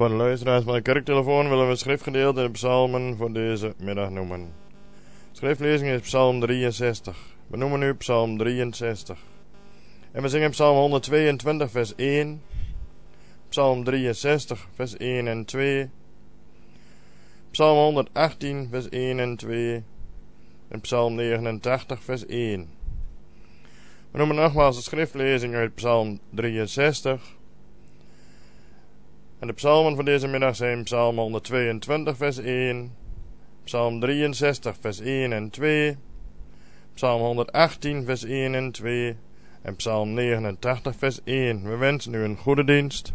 Voor de luisteraars van de kerktelefoon willen we het schriftgedeelte in de psalmen voor deze middag noemen. Schriftlezing is psalm 63. We noemen nu psalm 63. En we zingen psalm 122 vers 1, psalm 63 vers 1 en 2, psalm 118 vers 1 en 2 en psalm 89 vers 1. We noemen nogmaals de schriftlezing uit psalm 63. En de psalmen voor deze middag zijn psalm 122 vers 1, psalm 63 vers 1 en 2, psalm 118 vers 1 en 2 en psalm 89 vers 1. We wensen u een goede dienst.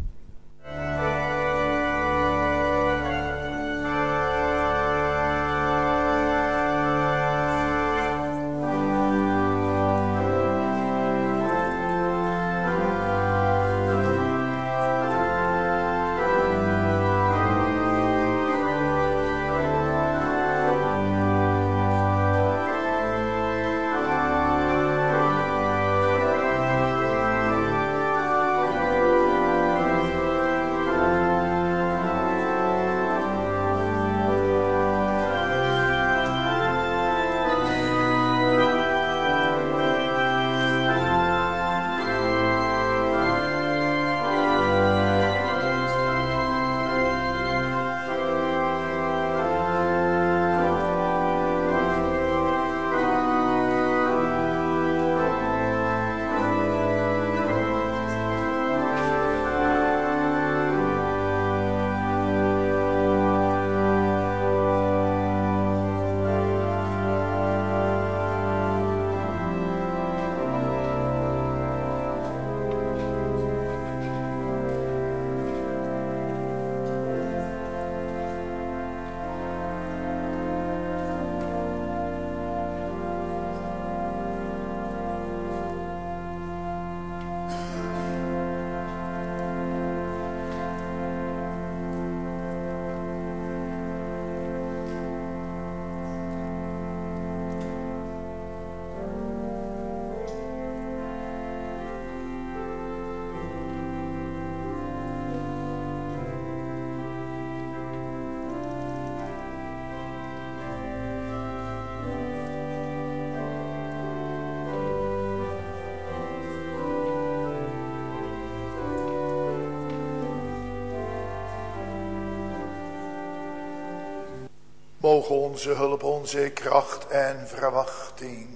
Mogen onze hulp, onze kracht en verwachting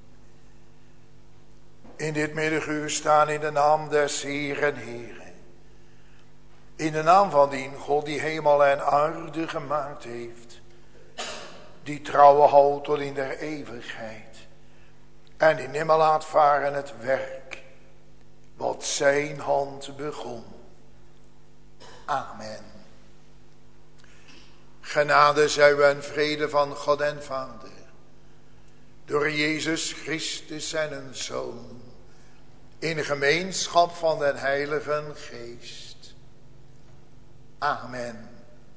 in dit middaguur staan in de naam des Heeren Heren. In de naam van die God die hemel en aarde gemaakt heeft. Die trouwe houdt tot in der eeuwigheid. En die nimmer laat varen het werk wat zijn hand begon. Amen. Genade zij u en vrede van God en Vader, door Jezus Christus zijn Zoon, in gemeenschap van den Heilige Geest. Amen.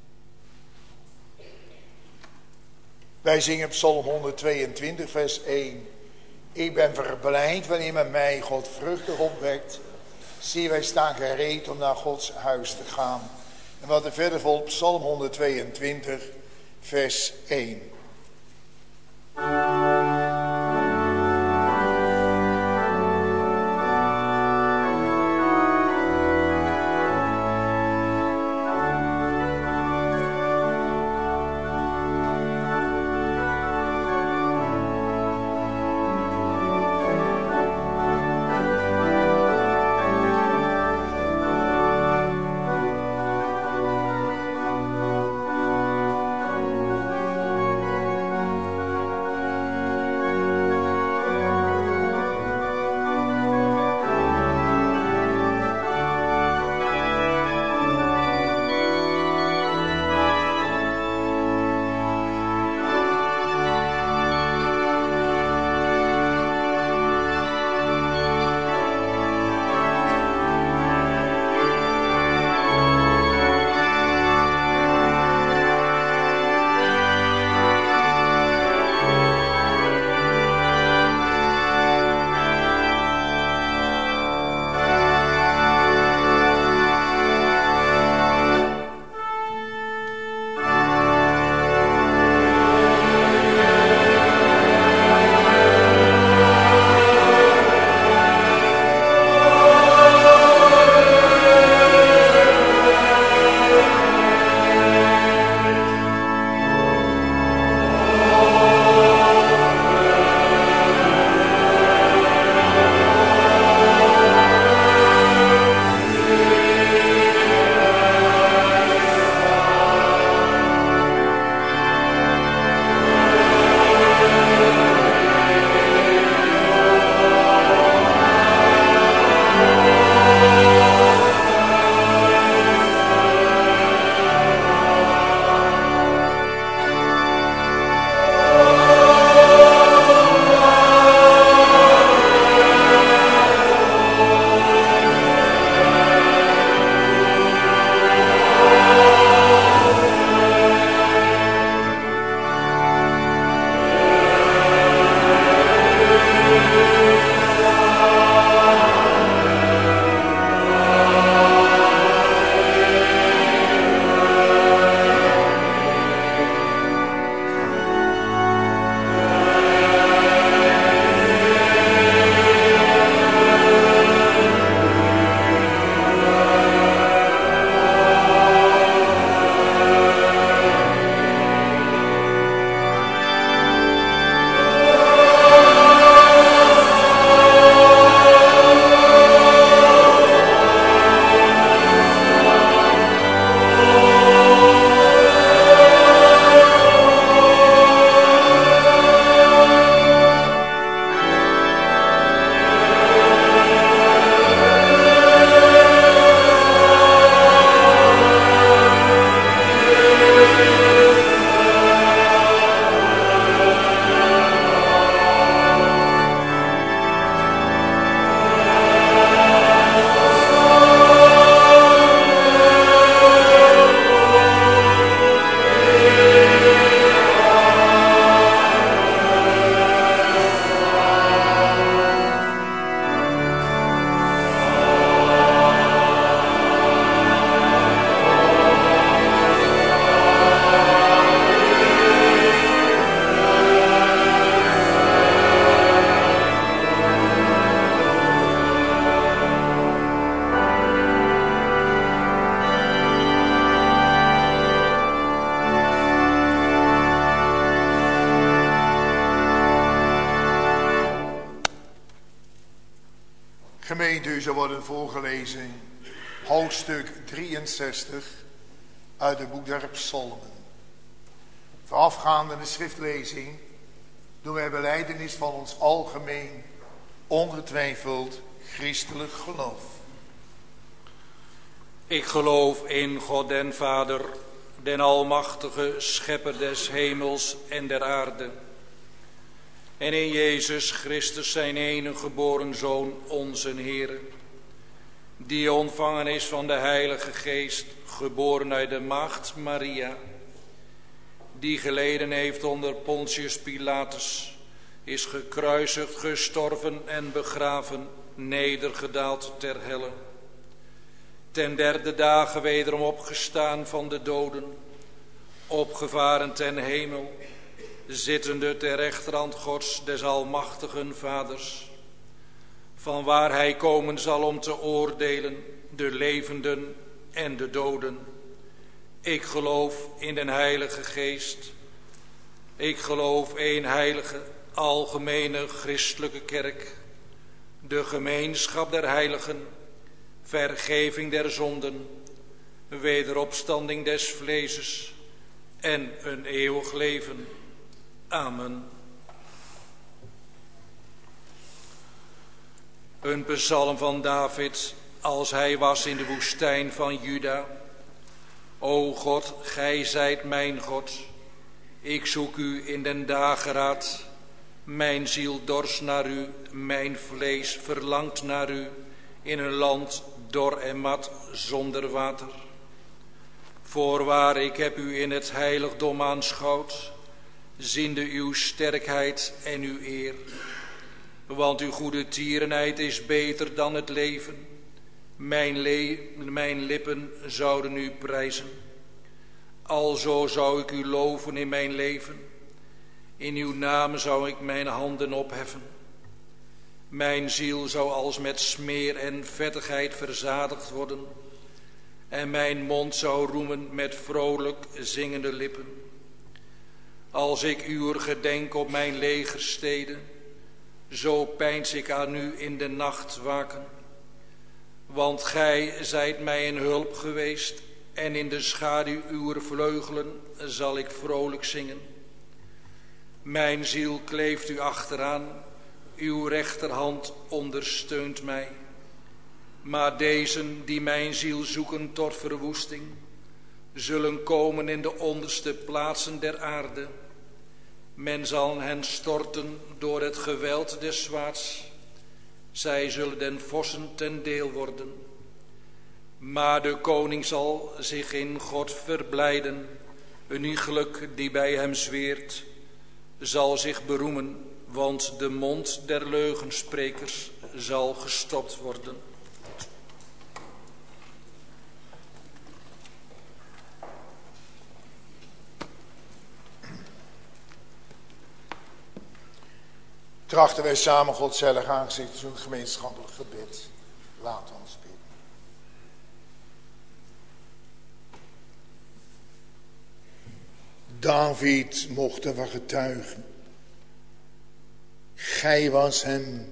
Wij zingen psalm 122 vers 1. Ik ben verblijd wanneer men mij godvruchtig opwekt. Zie, wij staan gereed om naar Gods huis te gaan. En wat er verder volgt, psalm 122, vers 1. Gemeente, u zal worden voorgelezen hoofdstuk 63 uit het boek der Psalmen. Voorafgaande de schriftlezing doen wij belijdenis van ons algemeen, ongetwijfeld christelijk geloof. Ik geloof in God den Vader, den almachtige schepper des hemels en der aarde. En in Jezus Christus zijn enige geboren Zoon, onze Heer, die ontvangen is van de Heilige Geest, geboren uit de maagd Maria, die geleden heeft onder Pontius Pilatus, is gekruisigd, gestorven en begraven, nedergedaald ter helle. Ten derde dagen wederom opgestaan van de doden, opgevaren ten hemel, zittende ter rechterhand Gods des almachtigen Vaders, van waar hij komen zal om te oordelen de levenden en de doden. Ik geloof in den Heilige Geest. Ik geloof één heilige, algemene christelijke kerk, de gemeenschap der heiligen, vergeving der zonden, wederopstanding des vleeses en een eeuwig leven. Amen. Een psalm van David als hij was in de woestijn van Juda. O God, gij zijt mijn God. Ik zoek u in den dageraad. Mijn ziel dorst naar u, mijn vlees verlangt naar u, in een land dor en mat zonder water. Voorwaar, ik heb u in het heiligdom aanschouwd, ziende uw sterkheid en uw eer. Want uw goede tierenheid is beter dan het leven. Mijn lippen zouden u prijzen. Alzo zou ik u loven in mijn leven. In uw naam zou ik mijn handen opheffen. Mijn ziel zou als met smeer en vettigheid verzadigd worden. En mijn mond zou roemen met vrolijk zingende lippen. Als ik uw gedenk op mijn legersteden, zo peins ik aan u in de nacht waken. Want gij zijt mij een hulp geweest, en in de schaduw uwer vleugelen zal ik vrolijk zingen. Mijn ziel kleeft u achteraan, uw rechterhand ondersteunt mij. Maar dezen die mijn ziel zoeken tot verwoesting, zullen komen in de onderste plaatsen der aarde. Men zal hen storten door het geweld des zwaards. Zij zullen den vossen ten deel worden. Maar de koning zal zich in God verblijden. Een iegelijk die bij hem zweert, zal zich beroemen, want de mond der leugensprekers zal gestopt worden. Trachten wij samen Gods heilig aangezicht zo'n gemeenschappelijk gebed. Laat ons bidden. David mocht ervan getuigen. Gij was hem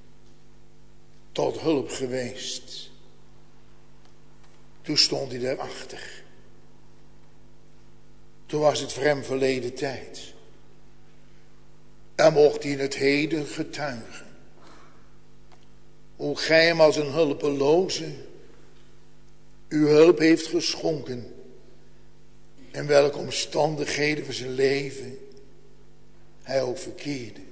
tot hulp geweest. Toen stond hij daarachter. Toen was het voor hem verleden tijd. En mocht hij in het heden getuigen. Hoe gij hem als een hulpeloze uw hulp heeft geschonken. En welke omstandigheden van zijn leven hij ook verkeerde.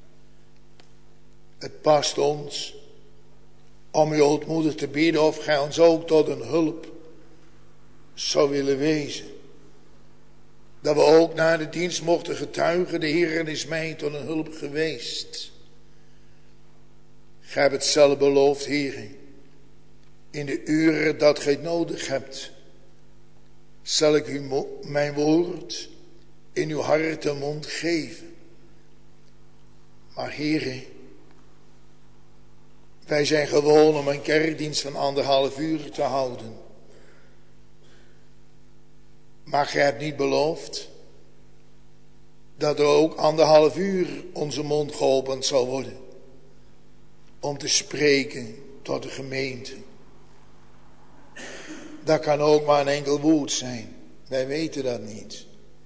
Het past ons om u ootmoedig te bidden of gij ons ook tot een hulp zou willen wezen. Dat we ook na de dienst mochten getuigen, de Heer is mij tot een hulp geweest. Gij hebt het zelf beloofd, Heer. In de uren dat gij het nodig hebt, zal ik u mijn woord in uw hart en mond geven. Maar Heer, wij zijn gewoon om een kerkdienst van 1,5 uur te houden. Maar gij hebt niet beloofd dat er ook 1,5 uur onze mond geopend zal worden. Om te spreken tot de gemeente. Dat kan ook maar een enkel woord zijn. Wij weten dat niet.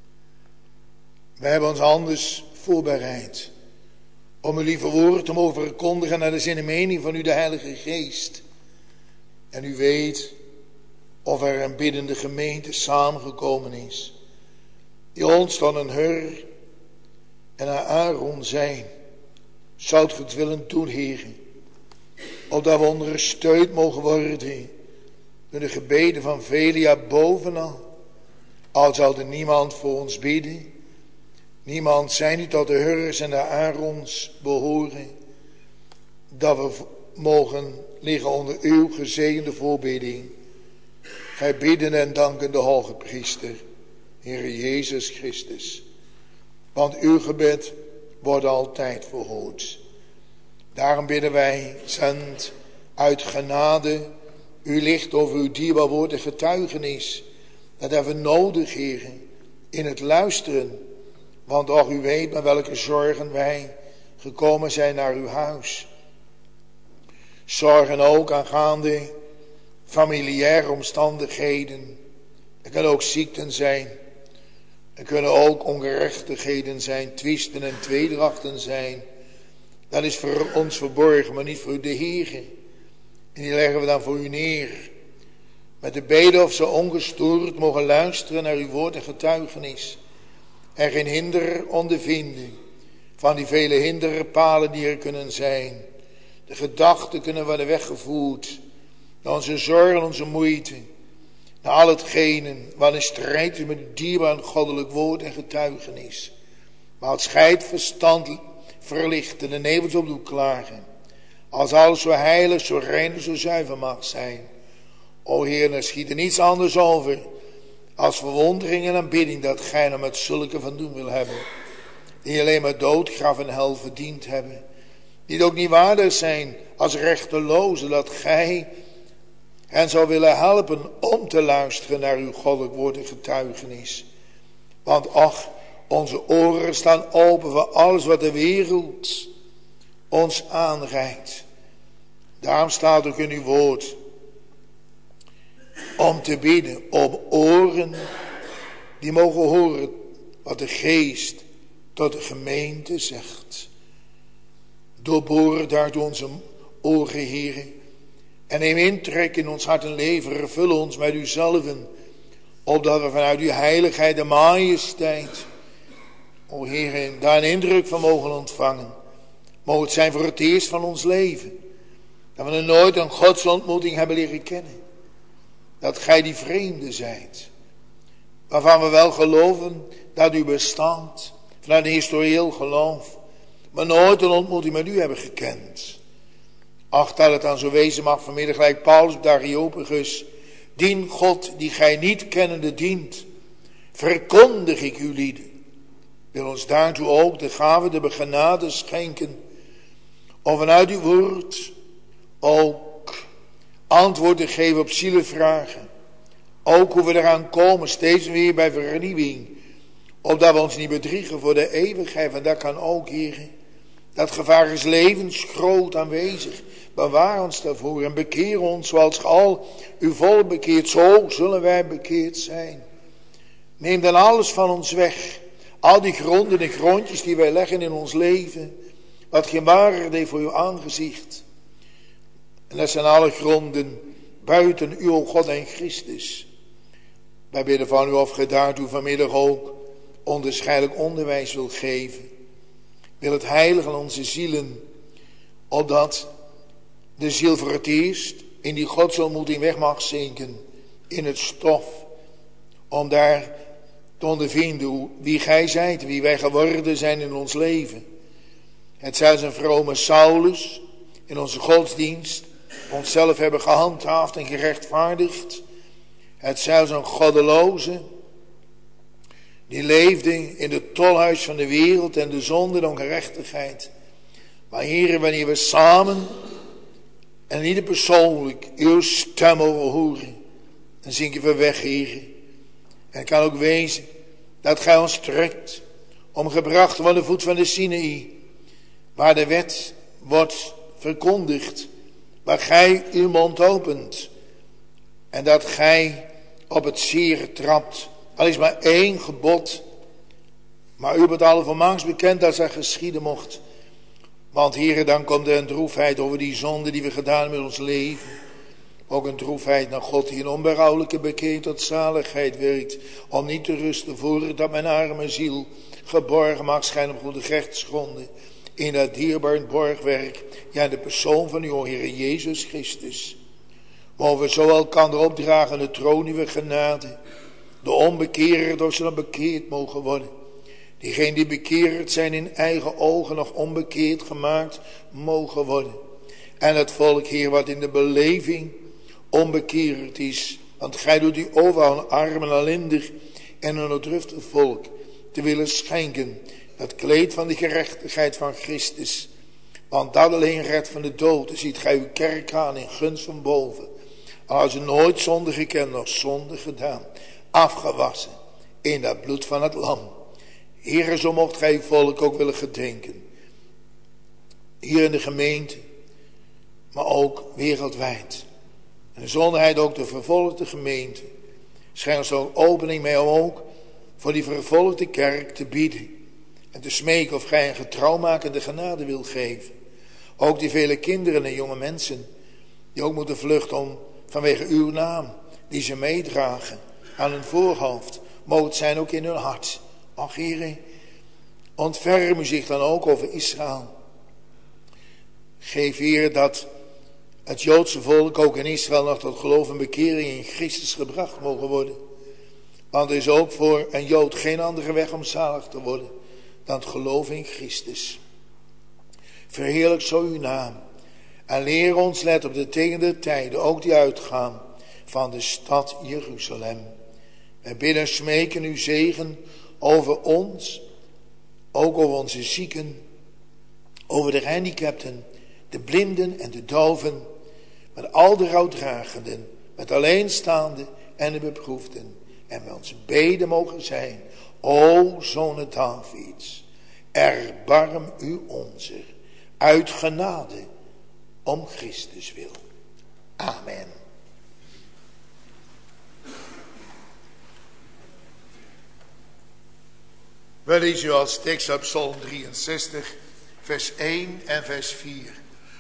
Wij hebben ons anders voorbereid om uw lieve woord te mogen verkondigen naar de zin en mening van u, de Heilige Geest. En u weet of er een biddende gemeente samengekomen is, die ons dan een Hur en een Aaron zijn. Zoudt ge het willen doen, Heere, opdat we ondersteund mogen worden door de gebeden van Velia bovenal. Al zal er niemand voor ons bidden, niemand zijn die tot de Hurs en de Aarons behoren, dat we mogen liggen onder uw gezegende voorbidding. Gij bidden en danken de hoge priester, Heere Jezus Christus. Want uw gebed wordt altijd verhoord. Daarom bidden wij, zend uit genade uw licht over uw dierbaar woord en getuigenis. Dat hebben we nodig, Heere, in het luisteren. Want och, u weet met welke zorgen wij gekomen zijn naar uw huis. Zorgen ook aangaande familiaire omstandigheden. Er kunnen ook ziekten zijn. Er kunnen ook ongerechtigheden zijn, twisten en tweedrachten zijn. Dat is voor ons verborgen, maar niet voor de Heere. En die leggen we dan voor u neer. Met de beden of ze ongestoord mogen luisteren naar uw woord en getuigenis. En geen hinder ondervinden van die vele hinderpalen die er kunnen zijn. De gedachten kunnen worden weggevoerd. Naar onze zorgen, onze moeite. Naar al hetgene wat in strijd is met het dierbaar en goddelijk woord en getuigenis. Maar het scheidt verstand verlichten, de nevels op doet klagen. Als alles zo heilig, zo rein en zo zuiver mag zijn. O Heer, er schiet er niets anders over als verwondering en aanbidding dat gij er met zulke van doen wil hebben. Die alleen maar dood, graf en hel verdiend hebben. Die het ook niet waardig zijn als rechtelozen dat gij hen zou willen helpen om te luisteren naar uw goddelijk woord en getuigenis. Want ach, onze oren staan open voor alles wat de wereld ons aanreikt. Daarom staat ook in uw woord om te bidden, om oren die mogen horen wat de Geest tot de gemeente zegt. Doorboren daardoor onze oren, Heere, en neem intrek in ons hart en leven, vul ons met uzelven, opdat we vanuit uw heiligheid en majesteit, o Heer, daar een indruk van mogen ontvangen. Mogen het zijn voor het eerst van ons leven, dat we nog nooit een godsontmoeting hebben leren kennen. Dat gij die vreemde zijt, waarvan we wel geloven dat u bestaat, vanuit een historieel geloof, maar nooit een ontmoeting met u hebben gekend. Ach, dat het dan zo wezen mag vanmiddag, gelijk Paulus op de Areopagus. Dien God die gij niet kennende dient, verkondig ik uw lieden. Wil ons daartoe ook de gave de genade schenken, om vanuit uw woord ook antwoord te geven op zielenvragen. Ook hoe we eraan komen, steeds weer bij vernieuwing, opdat we ons niet bedriegen voor de eeuwigheid. Want dat kan ook, Heer. Dat gevaar is levensgroot aanwezig. Bewaar ons daarvoor en bekeer ons zoals al uw volk bekeert. Zo zullen wij bekeerd zijn. Neem dan alles van ons weg. Al die gronden en grondjes die wij leggen in ons leven. Wat geen waarde heeft voor uw aangezicht. En dat zijn alle gronden buiten u, o God en Christus. Wij bidden van u of ge daartoe vanmiddag ook onderscheidelijk onderwijs wilt geven. Wil het heiligen onze zielen, opdat de ziel voor het eerst in die godsontmoeting weg mag zinken in het stof. Om daar te ondervinden wie gij zijt, wie wij geworden zijn in ons leven. Het zij een vrome Saulus in onze godsdienst onszelf hebben gehandhaafd en gerechtvaardigd. Het zij een goddeloze die leefde in het tolhuis van de wereld en de zonde en ongerechtigheid. Maar Heere, wanneer we samen en ieder persoonlijk uw stem mogen horen, dan zinken we weg, Heere. En het kan ook wezen dat gij ons trekt om gebracht te worden de voet van de Sinaï, waar de wet wordt verkondigd, waar gij uw mond opent en dat gij op het zere trapt. Al is maar één gebod, maar u bent alle volmaaks bekend dat zij geschieden mocht. Want Heere, dan komt er een droefheid over die zonde die we gedaan hebben met ons leven. Ook een droefheid naar God die een onberouwelijke bekeer tot zaligheid werkt. Om niet te rusten voordat mijn arme ziel geborgen mag schijnen op goede rechtsgronden. In dat dierbaar borgwerk, ja, de persoon van uw Heere Jezus Christus. Mogen we zo elkander opdragen de troon uw genade. De onbekeerden door ze dan bekeerd mogen worden. Diegenen die bekeerd zijn in eigen ogen nog onbekeerd gemaakt mogen worden. En het volk, Heer, wat in de beleving onbekeerd is. Want gij doet die overal een arm en ellendig en een onderdruftig volk te willen schenken. Het kleed van de gerechtigheid van Christus. Want dat alleen redt van de dood. Dan ziet gij uw kerk aan in gunst van boven. Als u nooit zonde gekend, nog zonde gedaan. Afgewassen in dat bloed van het lam. Heere, zo mocht gij uw volk ook willen gedenken. Hier in de gemeente, maar ook wereldwijd. En zonder hij ook de vervolgde gemeente. Schenk zo'n opening mee om ook voor die vervolgde kerk te bieden. En te smeken of gij een getrouwmakende genade wil geven. Ook die vele kinderen en jonge mensen. Die ook moeten vluchten om vanwege uw naam. Die ze meedragen aan hun voorhoofd. Mogen het zijn ook in hun hart. Ach, Heere, ontferm u zich dan ook over Israël. Geef, Heere, dat het Joodse volk ook in Israël nog tot geloof en bekering in Christus gebracht mogen worden. Want er is ook voor een Jood geen andere weg om zalig te worden dan het geloof in Christus. Verheerlijk zo uw naam. En leer ons, let op de tegende tijden, ook die uitgaan van de stad Jeruzalem. Wij bidden en smeken uw zegen over ons, ook over onze zieken, over de gehandicapten, de blinden en de doven, met al de rouwdragenden, met alleenstaanden en de beproefden. En met onze beden mogen zijn, o Zoon Davids, erbarm u onze, uit genade, om Christus wil. Amen. We lezen als tekst uit Psalm 63, vers 1 en vers 4.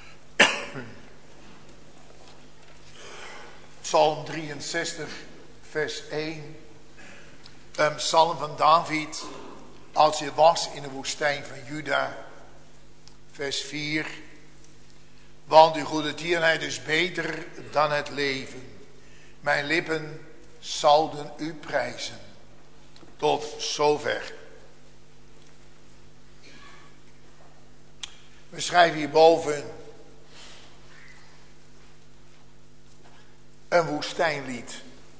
Psalm 63, vers 1. Een psalm van David als hij was in de woestijn van Juda. Vers 4. Want uw goede tierenheid is beter dan het leven. Mijn lippen zouden u prijzen. Tot zover. We schrijven hierboven een woestijnlied.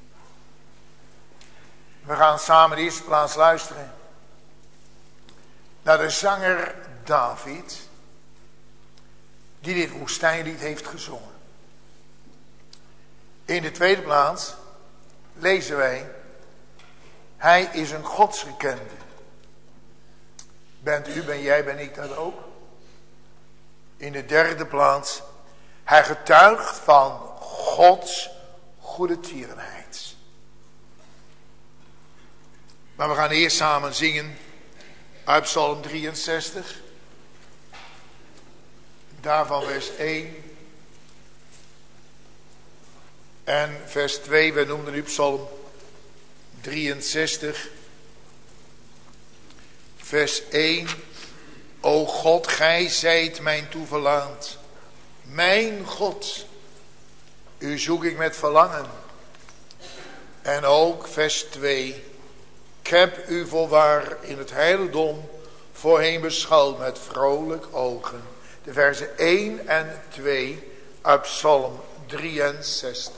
We gaan samen in de eerste plaats luisteren naar de zanger David, die dit woestijnlied heeft gezongen. In de tweede plaats lezen wij, hij is een godsgekende. Bent u, ben jij, ben ik dat ook? In de derde plaats, hij getuigt van Gods goede tierenheid. Maar we gaan eerst samen zingen uit Psalm 63. Daarvan vers 1 en vers 2. We noemden nu Psalm 63. Vers 1. O God, gij zijt mijn toeverlaat. Mijn God, u zoek ik met verlangen. En ook vers 2. Ik heb u voorwaar in het heiligdom voorheen beschouwd met vrolijk ogen. De versen 1 en 2 uit Psalm 63.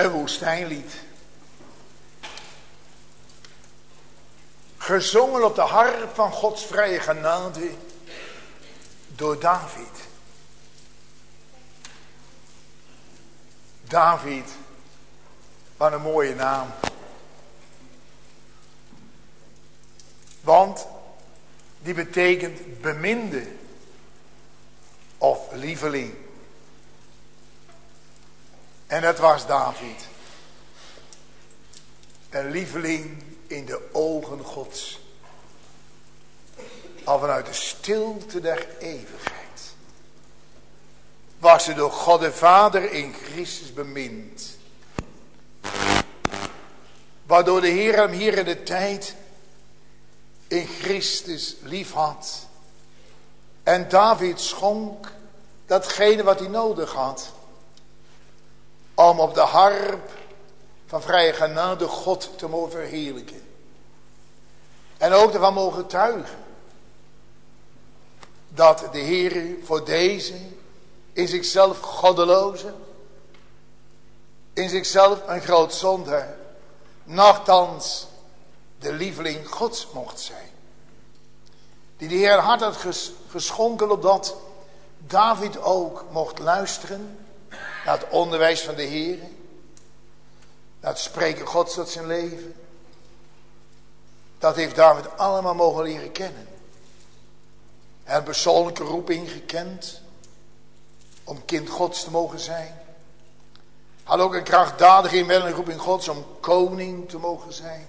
Een woestijnlied. Gezongen op de harp van Gods vrije genade door David. David, wat een mooie naam. Want die betekent beminde of lieveling. En dat was David. Een lieveling in de ogen Gods. Al vanuit de stilte der eeuwigheid. Was hij door God de Vader in Christus bemind. Waardoor de Heer hem hier in de tijd in Christus lief had. En David schonk datgene wat hij nodig had. Om op de harp van vrije genade God te mogen verheerlijken. En ook ervan mogen getuigen. Dat de Heer voor deze in zichzelf goddeloze. In zichzelf een groot zondaar. Nochtans de lieveling Gods mocht zijn. Die de Heer hart had geschonken opdat David ook mocht luisteren naar het onderwijs van de Heer. Naar het spreken Gods tot zijn leven. Dat heeft David allemaal mogen leren kennen. Hij had persoonlijke roeping gekend. Om kind Gods te mogen zijn. Had ook een krachtdadige inwendige roeping Gods om koning te mogen zijn.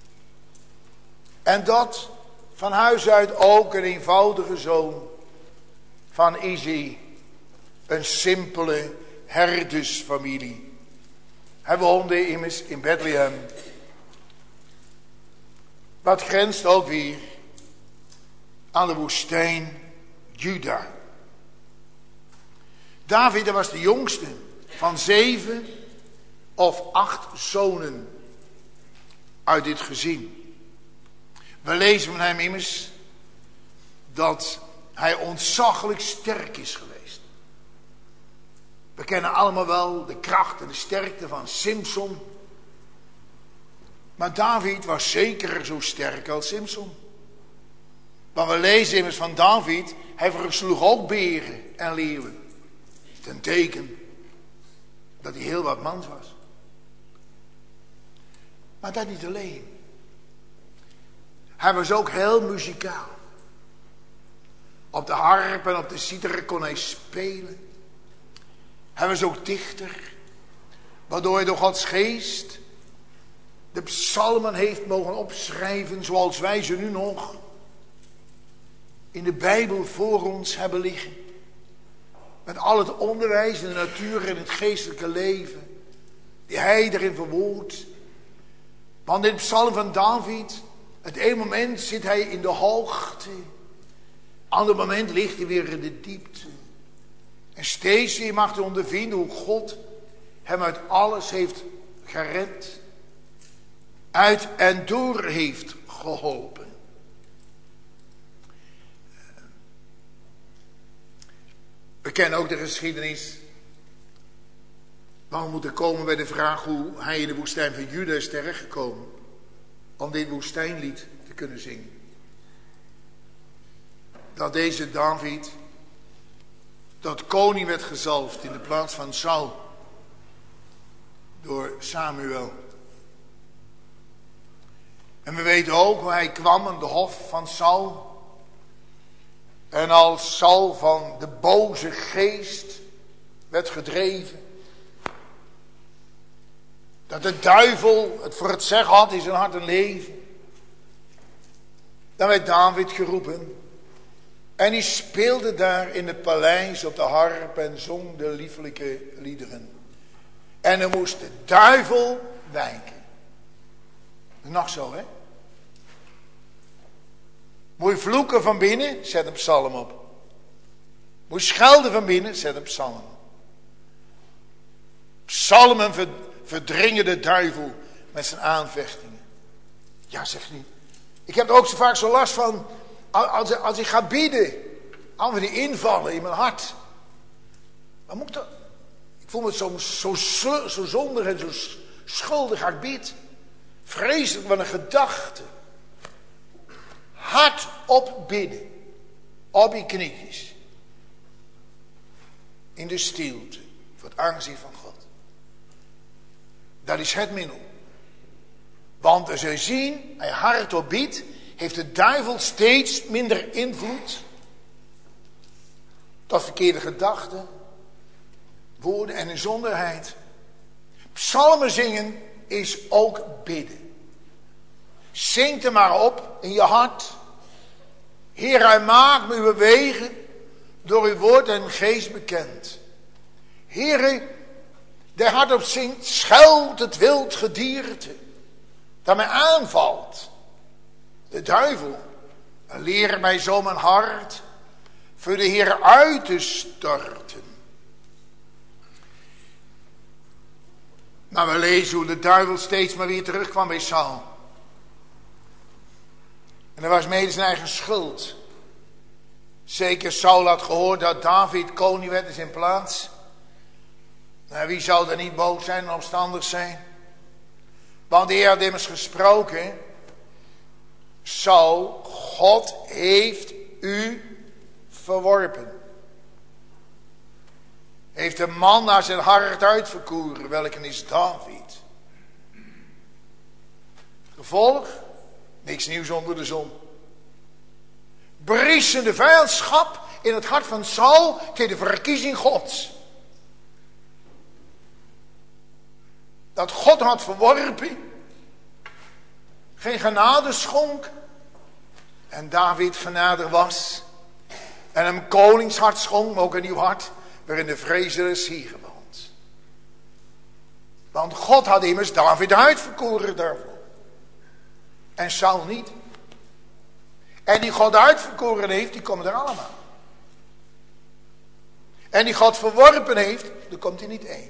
En dat van huis uit ook een eenvoudige zoon van Izzy. Een simpele herdersfamilie. Hij woonde immers in Bethlehem. Wat grenst ook weer aan de woestijn Juda. David was de jongste van 7 of 8 zonen uit dit gezin. We lezen van hem immers dat hij ontzaglijk sterk is geweest. We kennen allemaal wel de kracht en de sterkte van Simson. Maar David was zeker zo sterk als Simson. Want we lezen immers van David, hij versloeg ook beren en leeuwen. Ten teken dat hij heel wat mans was. Maar dat niet alleen. Hij was ook heel muzikaal. Op de harp en op de cithara kon hij spelen. Hij was ook dichter. Waardoor hij door Gods geest de psalmen heeft mogen opschrijven zoals wij ze nu nog in de Bijbel voor ons hebben liggen. Met al het onderwijs in de natuur en het geestelijke leven. Die hij erin verwoordt. Want in het psalm van David. Het ene moment zit hij in de hoogte. Ander moment ligt hij weer in de diepte. En steeds weer mag hij ondervinden hoe God hem uit alles heeft gered. Uit en door heeft geholpen. We kennen ook de geschiedenis. Maar we moeten komen bij de vraag hoe hij in de woestijn van Juda is terechtgekomen. Om dit woestijnlied te kunnen zingen. Dat deze David tot koning werd gezalfd in de plaats van Saul. Door Samuel. En we weten ook hoe hij kwam aan de hof van Saul. En als Saul van de boze geest werd gedreven. Dat de duivel het voor het zeggen had in zijn hart en leven. Dan werd David geroepen. En die speelde daar in het paleis op de harp en zong de lieflijke liederen. En dan moest de duivel wijken. Nog zo, hè? Moet je vloeken van binnen? Zet een psalm op. Moet je schelden van binnen? Zet een psalm. Psalmen verdringen de duivel met zijn aanvechtingen. Ja, zeg niet. Ik heb er ook zo vaak zo last van. Als ik ga bidden. Al die invallen in mijn hart. Wat moet ik dan? Ik voel me zo zondig en zo schuldig als ik bid. Vreselijk wat een gedachte. Hardop bidden. Op je knietjes. In de stilte. Voor het aangezicht van God. Dat is het middel. Want als je zien, hij hardop bidt, heeft de duivel steeds minder invloed. Tot verkeerde gedachten, woorden en inzonderheid. Psalmen zingen is ook bidden. Zing er maar op in je hart. Heer, hij maakt me uw wegen door uw woord en geest bekend. Heere, de hardop zingt, schuilt het wild gedierte dat mij aanvalt. De duivel, en leer mij zo mijn hart voor de Heer uit te storten. Maar we lezen hoe de duivel steeds maar weer terugkwam bij Saul. En dat was mede zijn eigen schuld. Zeker Saul had gehoord dat David koning werd in zijn plaats. Nou, wie zou er niet boos zijn en opstandig zijn? Want de Heer had immers gesproken. Saul, God heeft u verworpen. Heeft een man naar zijn hart uitverkoren, welke is David. Gevolg? Niks nieuws onder de zon. Briesende vijandschap in het hart van Saul tegen de verkiezing Gods. Dat God had verworpen. Geen genade schonk. En David genadig was. En hem koningshart schonk, maar ook een nieuw hart. Waarin de vrezen is hier gewoond. Want God had immers David uitverkoren daarvoor. En Saul niet. En die God uitverkoren heeft, die komen er allemaal. En die God verworpen heeft, daar komt hij niet één.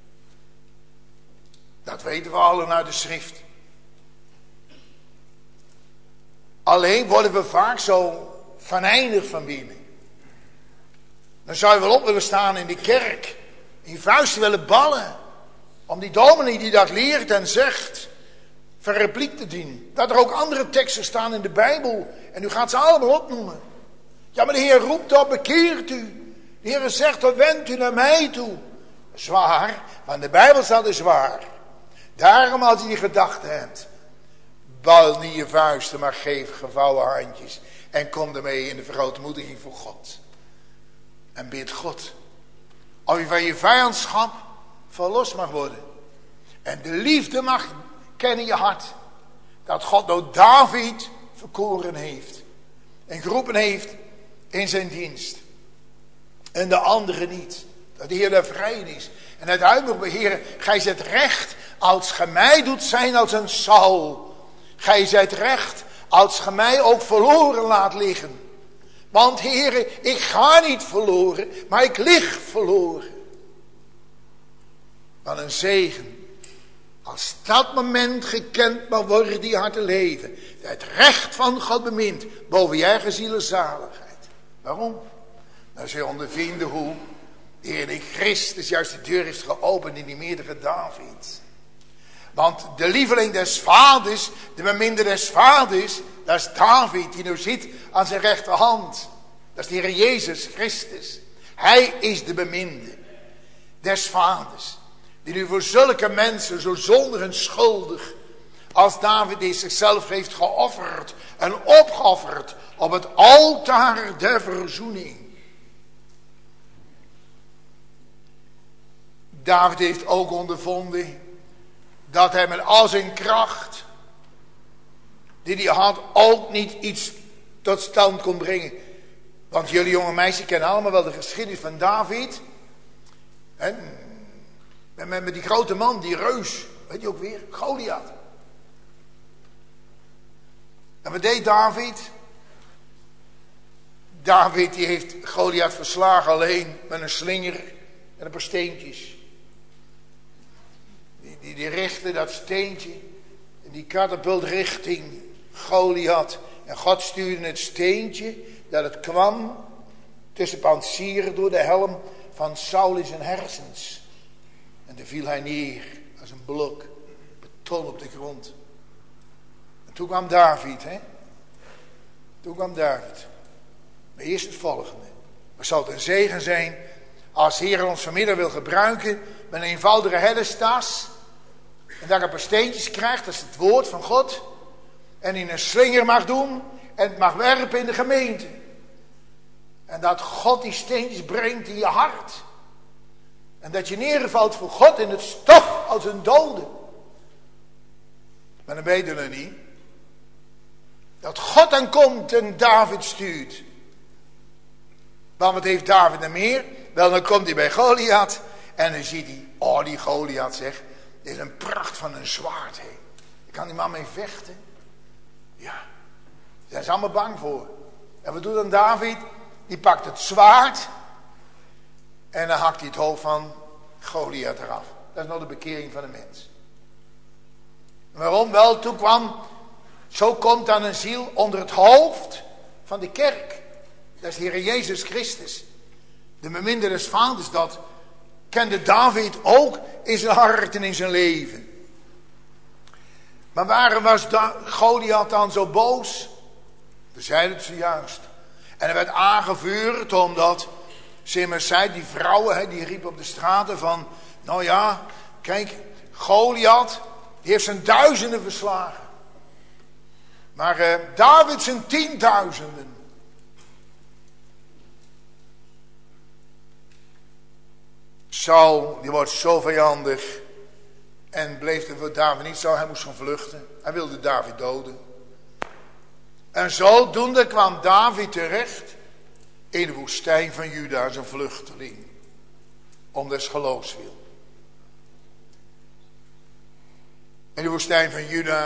Dat weten we allen uit de schrift. Alleen worden we vaak zo venijnig van binnen. Dan zou je wel op willen staan in de kerk. In je vuisten willen ballen. Om die dominee die dat leert en zegt. Van repliek te dienen. Dat er ook andere teksten staan in de Bijbel. En u gaat ze allemaal opnoemen. Ja, maar de Heer roept op, bekeert u. De Heer zegt, dan wendt u naar mij toe. Zwaar, want de Bijbel staat is zwaar. Daarom als je die gedachte hebt. Bal niet je vuisten, maar geef gevouwen handjes. En kom ermee in de verootmoediging voor God. En bid God. Of je van je vijandschap verlost mag worden. En de liefde mag kennen in je hart. Dat God door David verkoren heeft. En geroepen heeft in zijn dienst. En de anderen niet. Dat de Heer daar vrij is. En het uitroept bij Heer, gij zijt recht als gij mij doet zijn als een Saul. Gij zijt recht als gij mij ook verloren laat liggen. Want Heere, ik ga niet verloren, maar ik lig verloren. Wat een zegen. Als dat moment gekend mag worden die harten leven. Het recht van God bemint boven je eigen zielezaligheid. Waarom? Nou zul je ondervinden hoe de Heer Christus juist de deur heeft geopend in die meerdere David. Want de lieveling des vaders, de beminde des vaders, dat is David die nu zit aan zijn rechterhand. Dat is de Heer Jezus Christus. Hij is de beminde des vaders. Die nu voor zulke mensen zo zondig en schuldig als David die zichzelf heeft geofferd en opgeofferd op het altaar der verzoening. David heeft ook ondervonden dat hij met al zijn kracht die hij had ook niet iets tot stand kon brengen. Want jullie jonge meisjes kennen allemaal wel de geschiedenis van David. En met die grote man, die reus, weet je ook weer, Goliath. En wat deed David? David die heeft Goliath verslagen alleen met een slinger en een paar steentjes. Die richtte dat steentje en die katapult richting Goliath. En God stuurde het steentje dat het kwam tussen pansieren door de helm van Saul in zijn hersens. En toen viel hij neer als een blok beton op de grond. En toen kwam David, hè. Toen kwam David. Maar eerst het volgende. Het zou het een zegen zijn als de Heer ons vanmiddag wil gebruiken met een eenvoudige herderstas. En dat ik een paar steentjes krijgt, dat is het woord van God. En in een slinger mag doen en het mag werpen in de gemeente. En dat God die steentjes brengt in je hart. En dat je neervalt voor God in het stof als een dode. Maar dan weet je het niet. Dat God dan komt en David stuurt. Want wat heeft David dan meer? Wel, dan komt hij bij Goliath. En dan ziet hij, oh die Goliath zegt. Dit is een pracht van een zwaard. Hé. Ik kan die man mee vechten. Ja, daar zijn ze allemaal bang voor. En wat doet dan David? Die pakt het zwaard. En dan hakt hij het hoofd van Goliath eraf. Dat is nog de bekering van de mens. Waarom? Wel, toen kwam, zo komt dan een ziel onder het hoofd van de kerk. Dat is de Heer Jezus Christus. De beminde des vaders, dat kende David ook in zijn hart en in zijn leven. Maar waarom was Goliath dan zo boos? We zeiden het zojuist. En hij werd aangevuurd omdat, Simmers zei, die vrouwen, die riepen op de straten van, nou ja, kijk, Goliath, die heeft zijn duizenden verslagen. Maar David zijn 10.000. Saul, die wordt zo vijandig. En bleef het voor David niet zo, hij moest gaan vluchten. Hij wilde David doden. En zodoende kwam David terecht in de woestijn van Juda als een vluchteling. Om des geloofs wil. In de woestijn van Juda.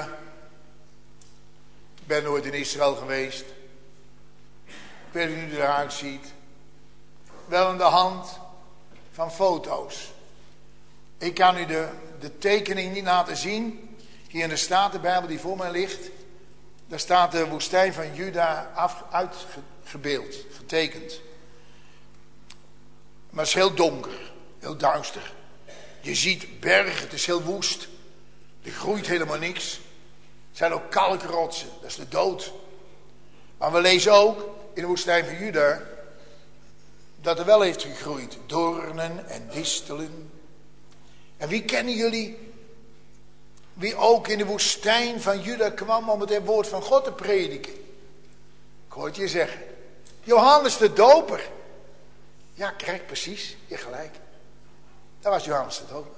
Ik ben nooit in Israël geweest. Ik weet niet hoe het eruit ziet. Wel aan de hand van foto's. Ik kan u de tekening niet laten zien. Hier in de Statenbijbel die voor mij ligt. Daar staat de woestijn van Juda uitgebeeld, getekend. Maar het is heel donker, heel duister. Je ziet bergen, het is heel woest. Er groeit helemaal niks. Het zijn ook kalkrotsen, dat is de dood. Maar we lezen ook in de woestijn van Juda dat er wel heeft gegroeid. Doornen en distelen. En wie kennen jullie? Wie ook in de woestijn van Juda kwam om het woord van God te prediken. Ik hoor het je zeggen. Johannes de Doper. Ja, kijk precies. Je gelijk. Dat was Johannes de Doper.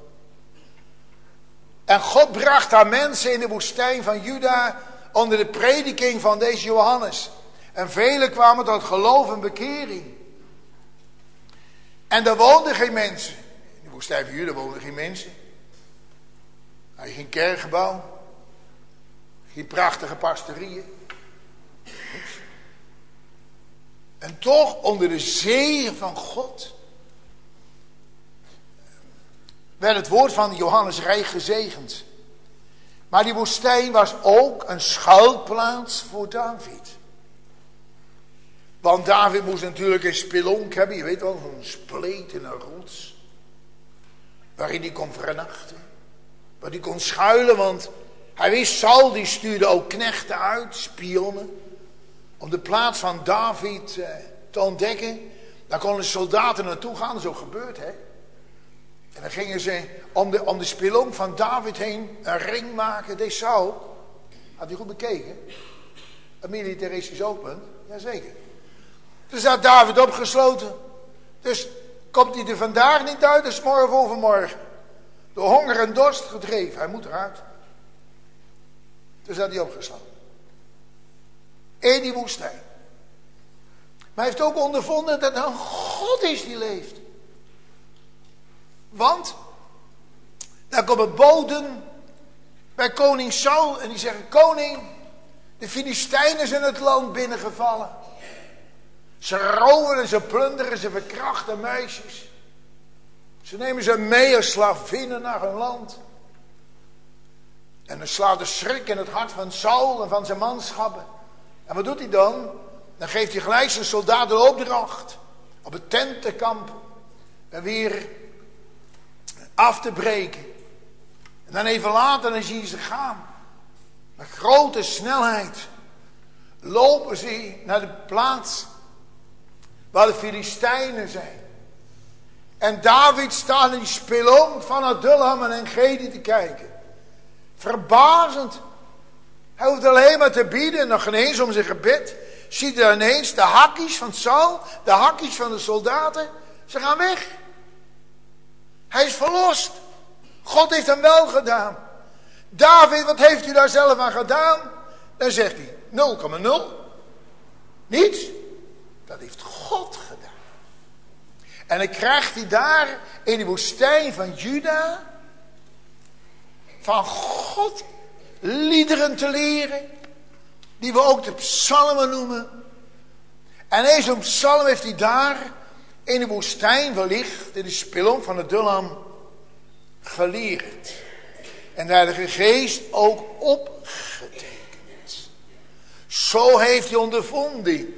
En God bracht haar mensen in de woestijn van Juda onder de prediking van deze Johannes. En velen kwamen tot geloof en bekering. En daar woonden geen mensen. In de woestijn van Juda woonden geen mensen. Geen kerkgebouw. Geen prachtige pastorieën. En toch onder de zegen van God werd het woord van Johannes rijk gezegend. Maar die woestijn was ook een schuilplaats voor David. Want David moest natuurlijk een spelonk hebben. Je weet wel, zo'n spleet in een rots. Waarin hij kon vernachten. Waar hij kon schuilen, want hij wist, Saul die stuurde ook knechten uit, spionnen. Om de plaats van David te ontdekken. Daar konden de soldaten naartoe gaan, dat is ook gebeurd, hè. En dan gingen ze om de spelonk van David heen een ring maken. Deze Saul, had hij goed bekeken. Een militaristisch oogpunt, jazeker. Dus had David opgesloten. Dus komt hij er vandaag niet uit, dus morgen of overmorgen. Door honger en dorst gedreven, hij moet eruit. Dus had hij opgesloten. In die woestijn. Maar hij heeft ook ondervonden dat er een God is die leeft. Want daar komen boden bij koning Saul en die zeggen: koning, de Filistijnen zijn het land binnengevallen. Ze roven en ze plunderen, ze verkrachten meisjes. Ze nemen ze mee als slavinnen naar hun land. En dan slaat de schrik in het hart van Saul en van zijn manschappen. En wat doet hij dan? Dan geeft hij gelijk zijn soldaten de opdracht op het tentenkamp en weer af te breken. En dan even later, dan zie je ze gaan. Met grote snelheid lopen ze naar de plaats waar de Filistijnen zijn. En David staat in die spelonk van Adullam en Engedi te kijken. Verbazend. Hij hoeft alleen maar te bieden en nog ineens om zijn gebed. Ziet hij ineens de hakkies van Saul, de hakkies van de soldaten. Ze gaan weg. Hij is verlost. God heeft hem wel gedaan. David, wat heeft u daar zelf aan gedaan? Dan zegt hij 0,0. Niets. Dat heeft God gedaan. En dan krijgt hij daar in de woestijn van Juda van God liederen te leren. Die we ook de psalmen noemen. En in zo'n psalm heeft hij daar in de woestijn wellicht in de spelonk van Adullam geleerd. En de Heilige Geest ook opgetekend. Zo heeft hij ondervonden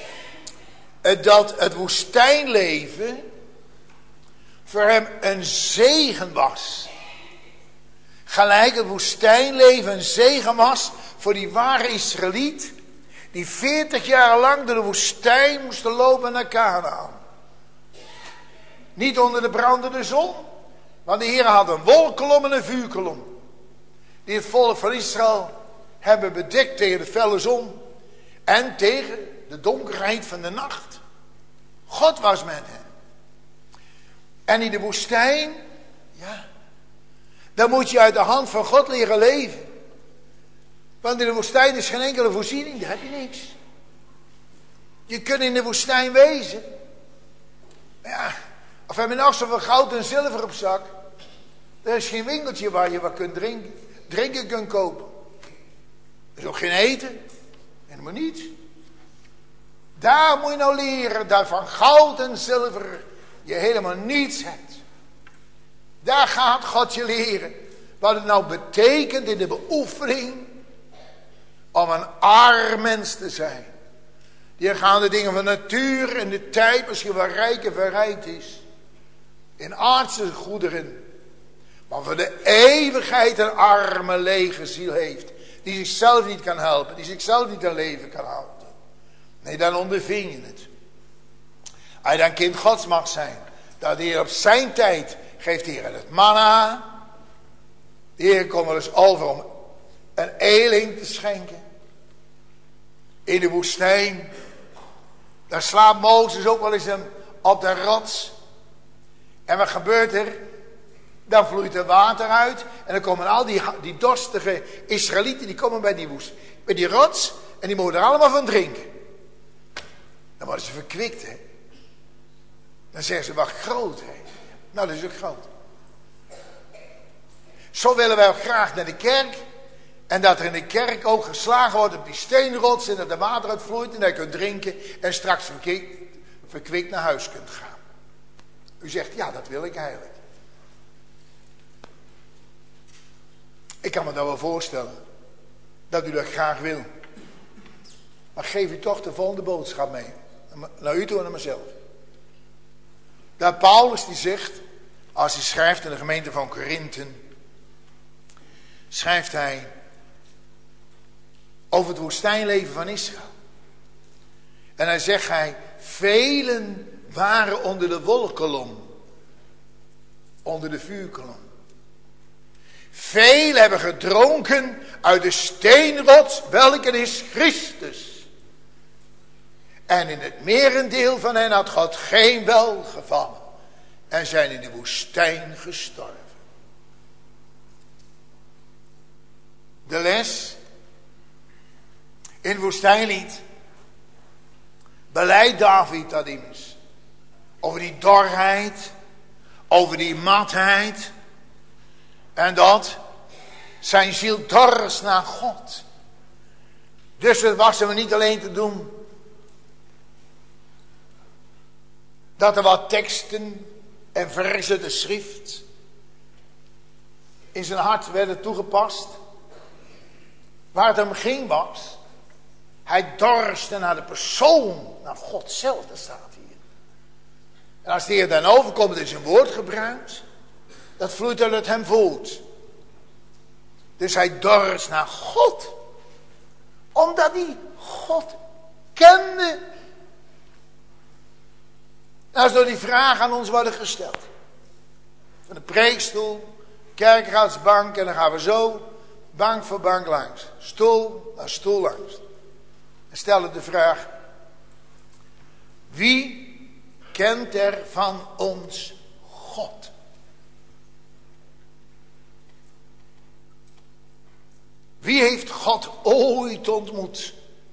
dat het woestijnleven voor hem een zegen was. Gelijk het woestijnleven een zegen was voor die ware Israëliet, die 40 jaar lang door de woestijn moesten lopen naar Kanaan. Niet onder de brandende zon, want de Heer had een wolkolom en een vuurkolom, die het volk van Israël hebben bedekt tegen de felle zon en tegen de donkerheid van de nacht. God was met hen. En in de woestijn, ja, dan moet je uit de hand van God leren leven. Want in de woestijn is geen enkele voorziening, daar heb je niks. Je kunt in de woestijn wezen. Maar ja, of heb je nog zoveel goud en zilver op zak? Er is geen winkeltje waar je wat kunt drinken kunt kopen. Er is ook geen eten. Helemaal niets. Daar moet je nou leren dat van goud en zilver je helemaal niets hebt. Daar gaat God je leren wat het nou betekent in de beoefening om een arm mens te zijn. Die gaan de dingen van natuur en de tijd misschien wel rijk en verrijkt is. In aardse goederen. Maar voor de eeuwigheid een arme lege ziel heeft. Die zichzelf niet kan helpen. Die zichzelf niet aan leven kan houden. Nee, dan onderving je het. Als je dan kind Gods mag zijn. Dat de Heer op zijn tijd geeft de Heer het manna. De Heer komt er eens over om een eeling te schenken. In de woestijn. Daar slaapt Mozes ook wel eens op de rots. En wat gebeurt er? Dan vloeit er water uit. En dan komen al die dorstige Israëlieten. Die komen bij die rots. En die mogen er allemaal van drinken. Dan worden ze verkwikt, hè. Dan zeggen ze, wat groot, hè. Nou, dat is ook groot. Zo willen wij ook graag naar de kerk. En dat er in de kerk ook geslagen wordt op die steenrots. En dat er water uitvloeit en dat je kunt drinken. En straks verkwikt naar huis kunt gaan. U zegt, ja, dat wil ik eigenlijk. Ik kan me dat wel voorstellen. Dat u dat graag wil. Maar geef u toch de volgende boodschap mee. Naar u toe en naar mezelf. Dat Paulus die zegt, als hij schrijft in de gemeente van Korinthe, schrijft hij over het woestijnleven van Israël. En hij zegt velen waren onder de wolkolom, onder de vuurkolom. Velen hebben gedronken uit de steenrots, welke is Christus. En in het merendeel van hen had God geen welgevallen. En zijn in de woestijn gestorven. De les in het woestijnlied beleidt David dat immers. Over die dorheid, over die matheid. En dat zijn ziel dorst naar God. Dus het was hem niet alleen te doen dat er wat teksten en versen uit de schrift in zijn hart werden toegepast. Waar het hem ging was, hij dorstte naar de persoon, naar God zelf, dat staat hier. En als de Heer dan overkomt in zijn woord gebruikt, Dat vloeit uit hem voort. Dus hij dorst naar God. Omdat hij God kende. Nou, zo die vragen aan ons worden gesteld. Van de preekstoel, kerkraadsbank en dan gaan we zo bank voor bank langs. Stoel naar stoel langs. En stellen de vraag. Wie kent er van ons God? Wie heeft God ooit ontmoet?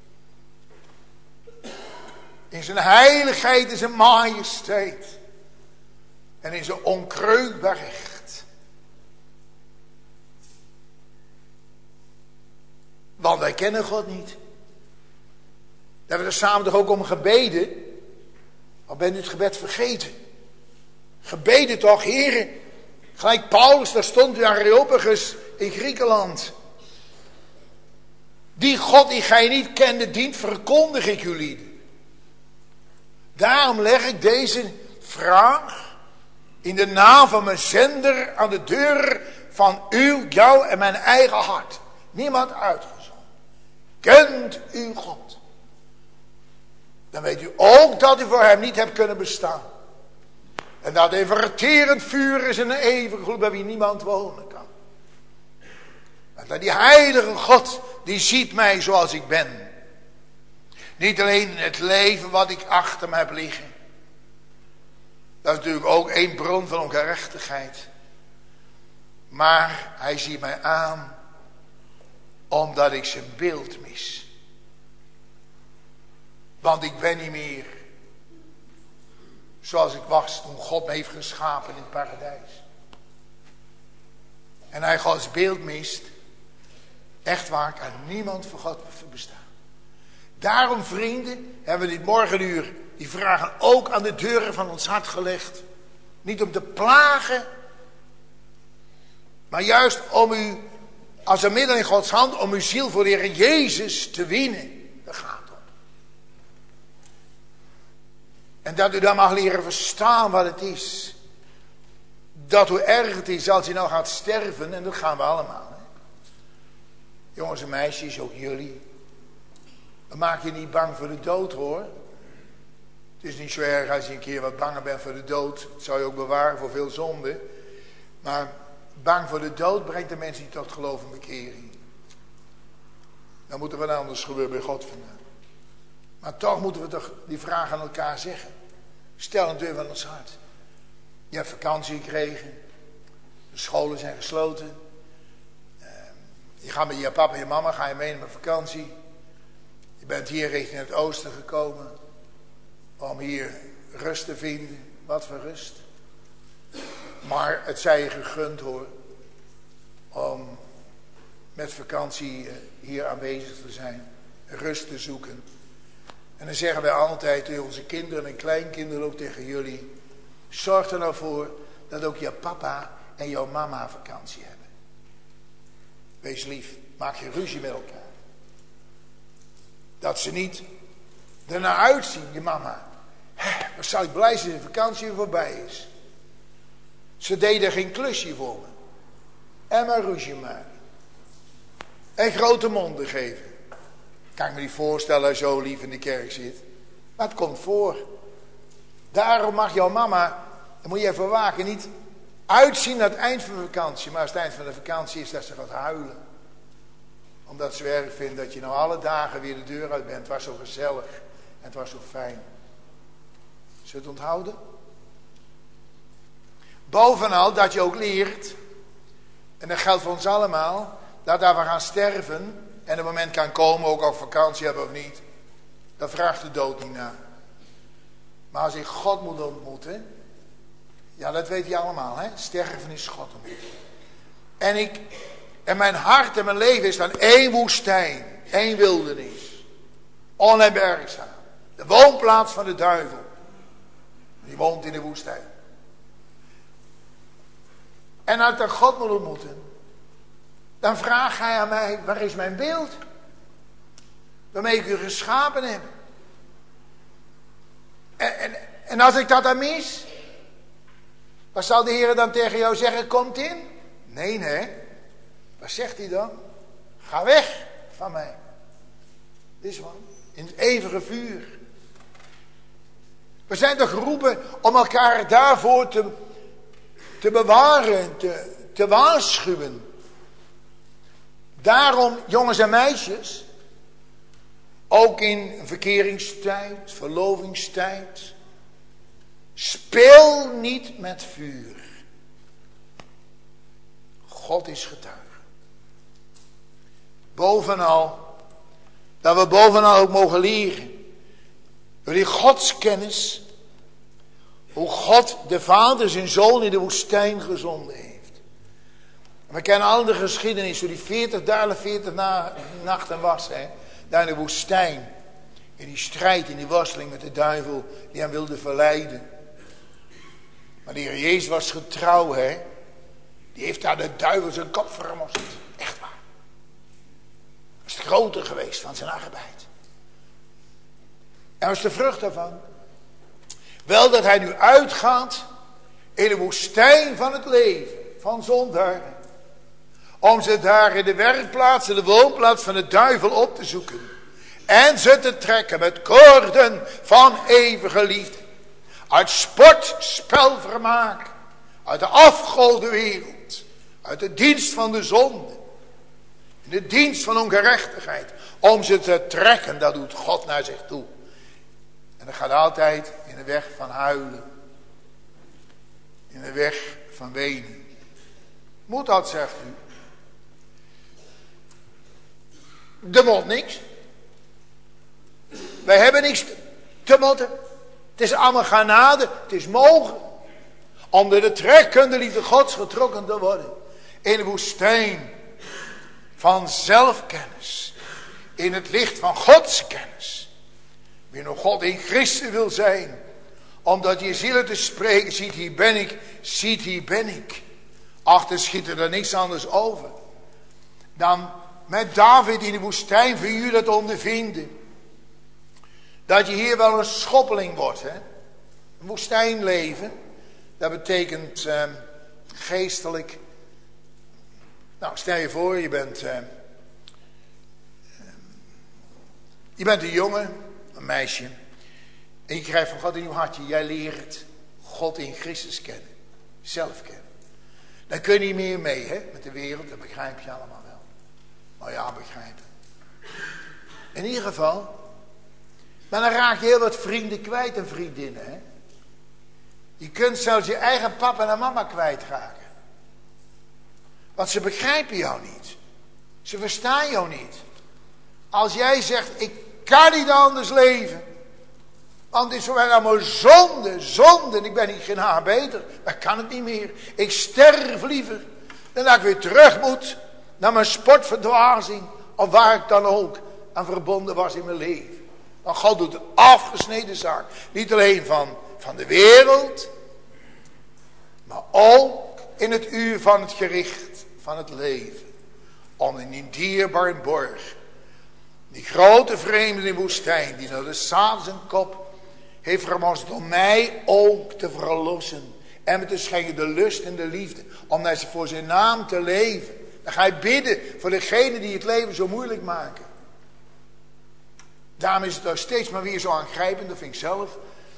In zijn heiligheid, in zijn majesteit. En in zijn onkreukbaar recht. Want wij kennen God niet. Daar hebben we er samen toch ook om gebeden. Of bent u het gebed vergeten? Gebeden toch, heren. Gelijk Paulus, daar stond u Areopagus in Griekenland. Die God die gij niet kende dient, verkondig ik jullie. Daarom leg ik deze vraag in de naam van mijn zender aan de deur van jou en mijn eigen hart. Niemand uitgezonden. Kent u God? Dan weet u ook dat u voor hem niet hebt kunnen bestaan. En dat een verterend vuur is en een eeuwige gloed bij wie niemand wonen kan. En dat die heilige God, die ziet mij zoals ik ben. Niet alleen in het leven wat ik achter me heb liggen. Dat is natuurlijk ook één bron van ongerechtigheid. Maar hij ziet mij aan omdat ik zijn beeld mis. Want ik ben niet meer zoals ik was toen God me heeft geschapen in het paradijs. En hij Gods beeld mist. Echt waar, kan niemand voor God bestaan. Daarom, vrienden, hebben we dit morgenuur die vragen ook aan de deuren van ons hart gelegd. Niet om te plagen, maar juist om u, als een middel in Gods hand, om uw ziel voor de Heer Jezus te winnen. Daar gaat het om. En dat u dan mag leren verstaan wat het is. Dat hoe erg het is als hij nou gaat sterven, en dat gaan we allemaal. Hè? Jongens en meisjes, ook jullie. Dan maak je niet bang voor de dood, hoor. Het is niet zo erg als je een keer wat banger bent voor de dood. Dat zou je ook bewaren voor veel zonde. Maar bang voor de dood brengt de mensen niet tot geloof en bekering. Dan moet er wat anders gebeuren bij God vandaan. Maar toch moeten we toch die vraag aan elkaar zeggen. Stel een deur van ons hart. Je hebt vakantie gekregen. De scholen zijn gesloten. Je gaat met je papa en je mama, ga je mee naar vakantie. Je bent hier richting het oosten gekomen. Om hier rust te vinden. Wat voor rust. Maar het zij je gegund, hoor. Om met vakantie hier aanwezig te zijn. Rust te zoeken. En dan zeggen wij altijd tegen onze kinderen en kleinkinderen ook tegen jullie. Zorg er nou voor dat ook je papa en jouw mama vakantie hebben. Wees lief. Maak je ruzie met elkaar. Dat ze niet ernaar uitzien, je mama. Wat zou ik blij zijn als de vakantie weer voorbij is. Ze deden geen klusje voor me. En maar ruzie maken. En grote monden geven. Kan ik me niet voorstellen als je zo lief in de kerk zit. Maar het komt voor. Daarom mag jouw mama, dan moet je even waken, niet uitzien naar het eind van de vakantie. Maar als het eind van de vakantie is, dat ze gaat huilen. Omdat ze erg vindt dat je nou alle dagen weer de deur uit bent. Het was zo gezellig en het was zo fijn. Zullen we het onthouden? Bovenal dat je ook leert, en dat geldt voor ons allemaal, dat we gaan sterven en het moment kan komen, ook al vakantie hebben of niet, dat vraagt de dood niet naar. Maar als ik God moet ontmoeten, ja, dat weet je allemaal, hè? Sterven is God ontmoeten. En mijn hart en mijn leven is dan één woestijn, één wildernis, onherbergzaam, de woonplaats van de duivel. Die woont in de woestijn. En als ik dan God moet ontmoeten, dan vraagt hij aan mij, waar is mijn beeld? Waarmee ik u geschapen heb. En als ik dat dan mis, Wat zal de Heer dan tegen jou zeggen? Komt in? Nee, nee. Wat zegt hij dan? Ga weg van mij. Dit is wat. In het eeuwige vuur. We zijn toch geroepen om elkaar daarvoor te bewaren, te waarschuwen. Daarom, jongens en meisjes, ook in verkeringstijd, verlovingstijd, speel niet met vuur. God is getuige. Bovenal, dat we bovenal ook mogen leren, door die godskennis, hoe God de Vader zijn Zoon in de woestijn gezonden heeft. En we kennen al de geschiedenis, hoe die 40 dagen, 40 nachten was, hè, daar in de woestijn. In die strijd, in die worsteling met de duivel, die hem wilde verleiden. Maar de Heer Jezus was getrouw, hè. Die heeft daar de duivel zijn kop vermost. Echt waar. Dat is het groter geweest van zijn arbeid. En wat is de vrucht daarvan? Wel dat hij nu uitgaat in de woestijn van het leven, van zondaren. Om ze daar in de werkplaats, in de woonplaats van de duivel op te zoeken. En ze te trekken met koorden van eeuwige liefde. Uit sport, spel, vermaak. Uit de afgodenwereld. Uit de dienst van de zonde. In de dienst van ongerechtigheid. Om ze te trekken, dat doet God naar zich toe. En dat gaat altijd in de weg van huilen. In de weg van wenen. Moet dat, zegt u? Er moet niks. Wij hebben niks te moeten. Het is allemaal genade. Het is mogen. Om door de trekkende liefde Gods getrokken te worden. In de woestijn van zelfkennis. In het licht van Gods kennis. Wie nog God in Christus wil zijn. Omdat je zielen te spreken. Ziet, hier ben ik. Ziet, hier ben ik. Achter schiet er niks anders over. Dan met David in de woestijn voor jullie dat ondervinden. Dat je hier wel een schoppeling wordt. Hè? Een woestijnleven. Dat betekent geestelijk. Nou, stel je voor, je bent een jongen, een meisje. En je krijgt van God in je hartje. Jij leert God in Christus kennen. Zelf kennen. Dan kun je niet meer mee, hè, met de wereld. Dat begrijp je allemaal wel. Maar ja, begrijpen. In ieder geval. Maar dan raak je heel wat vrienden kwijt en vriendinnen, hè. Je kunt zelfs je eigen papa en mama kwijtraken. Want ze begrijpen jou niet. Ze verstaan jou niet. Als jij zegt, ik kan niet anders leven. Want het is voor mij allemaal zonde. Ik ben niet geen haar beter. Dat kan het niet meer. Ik sterf liever. Dan dat ik weer terug moet naar mijn sportverdwazing. Of waar ik dan ook aan verbonden was in mijn leven. Want God doet een afgesneden zaak. Niet alleen van de wereld. Maar ook in het uur van het gericht van het leven. Om in die dierbare borg. Die grote vreemde in de woestijn. Die naar de Satan zijn kop heeft vermost om mij ook te verlossen. En me te schenken de lust en de liefde. Om voor zijn naam te leven. Dan ga je bidden voor degenen die het leven zo moeilijk maken. Daarom is het ook steeds maar weer zo aangrijpend. Dat vind ik zelf.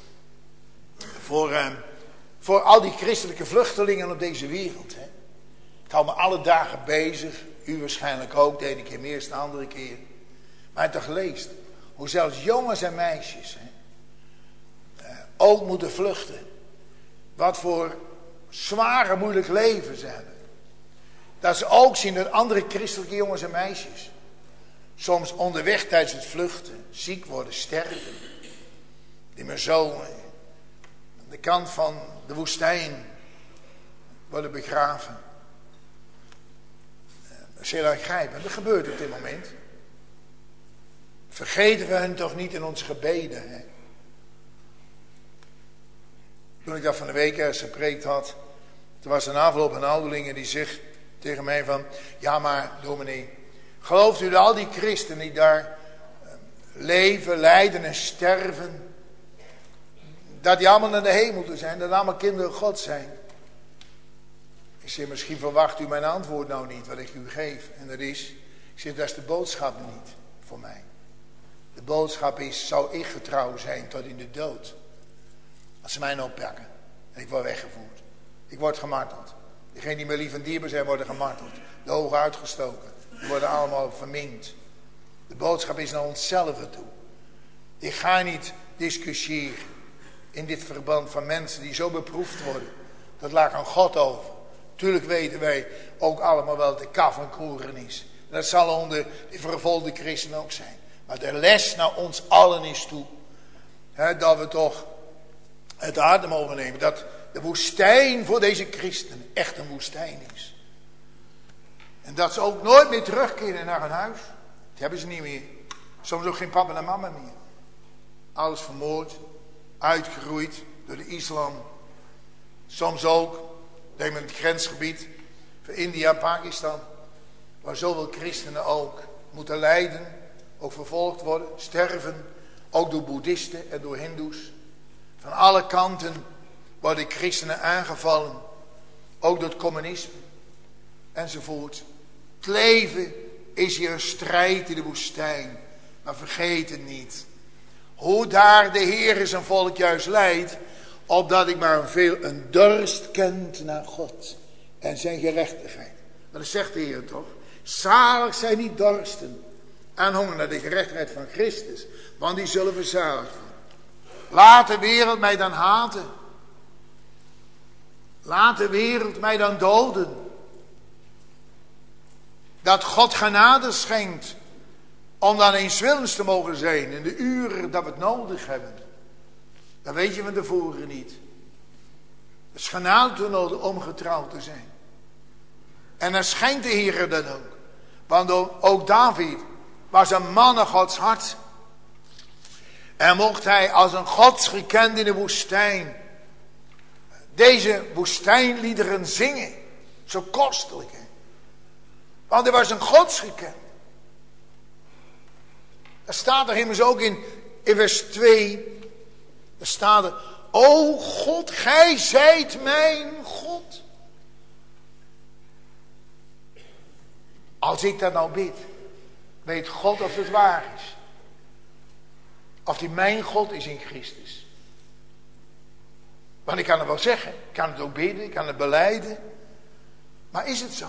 Voor al die christelijke vluchtelingen op deze wereld. Hè. Ik hou me alle dagen bezig. U waarschijnlijk ook. De ene keer meer dan de andere keer. Maar toch leest. Hoe zelfs jongens en meisjes. Hè, ook moeten vluchten. Wat voor zware moeilijk leven ze hebben. Dat ze ook zien dat andere christelijke jongens en meisjes. Soms onderweg tijdens het vluchten. Ziek worden, sterven. Die maar zo aan de kant van de woestijn worden begraven. Dat is heel aangrijpend. Dat gebeurt op dit moment. Vergeten we hen toch niet in onze gebeden. Hè? Toen ik dat van de week ergens gepreekt had. Toen was een aanval op een ouderling die zegt tegen mij van. Ja maar dominee. Gelooft u dat al die christenen die daar leven, lijden en sterven. Dat die allemaal naar de hemel toe zijn. Dat allemaal kinderen God zijn. Ik zeg, misschien verwacht u mijn antwoord nou niet, wat ik u geef. En dat is, ik zeg, dat is de boodschap niet voor mij. De boodschap is, zou ik getrouw zijn tot in de dood. Als ze mij nou oppakken en ik word weggevoerd. Ik word gemarteld. Degenen die me lief en dierbaar zijn, worden gemarteld. De ogen uitgestoken. Die worden allemaal verminkt. De boodschap is naar onszelf toe. Ik ga niet discussiëren in dit verband van mensen die zo beproefd worden. Dat laat aan God over. Tuurlijk weten wij ook allemaal wel dat de kaf en koeren is. Dat zal onder de vervolgde christenen ook zijn. Maar de les naar ons allen is toe. Dat we toch het hart mogen nemen. Dat de woestijn voor deze christenen echt een woestijn is. En dat ze ook nooit meer terugkeren naar hun huis. Dat hebben ze niet meer. Soms ook geen papa en mama meer. Alles vermoord. Uitgeroeid door de islam. Soms ook, denk in het grensgebied van India en Pakistan. Waar zoveel christenen ook moeten lijden. Ook vervolgd worden, sterven. Ook door boeddhisten en door hindoes. Van alle kanten worden christenen aangevallen. Ook door het communisme. Enzovoort. Het leven is hier een strijd in de woestijn. Maar vergeet het niet. Hoe daar de Heer zijn volk juist leidt. Opdat ik maar een dorst kent naar God. En zijn gerechtigheid. Maar dat zegt de Heer toch. Zalig zijn die dorsten. En honger naar de gerechtigheid van Christus. Want die zullen verzadigd worden. Laat de wereld mij dan haten. Laat de wereld mij dan doden. Dat God genade schenkt. Om dan eens willens te mogen zijn. In de uren dat we het nodig hebben. Dat weet je van tevoren niet. Het is genade te nodig om getrouwd te zijn. En dan schenkt de Heer dat ook. Want ook David was een man naar Gods hart. En mocht hij als een godsgekend in de woestijn deze woestijnliederen zingen. Zo kostelijk. Hè? Want hij was een godsgekend. Dat staat er immers ook in vers 2. Daar staat er. O God, gij zijt mijn God. Als ik dat nou bid. Weet God of het waar is. Of die mijn God is in Christus. Want ik kan het wel zeggen. Ik kan het ook bidden. Ik kan het belijden. Maar is het zo?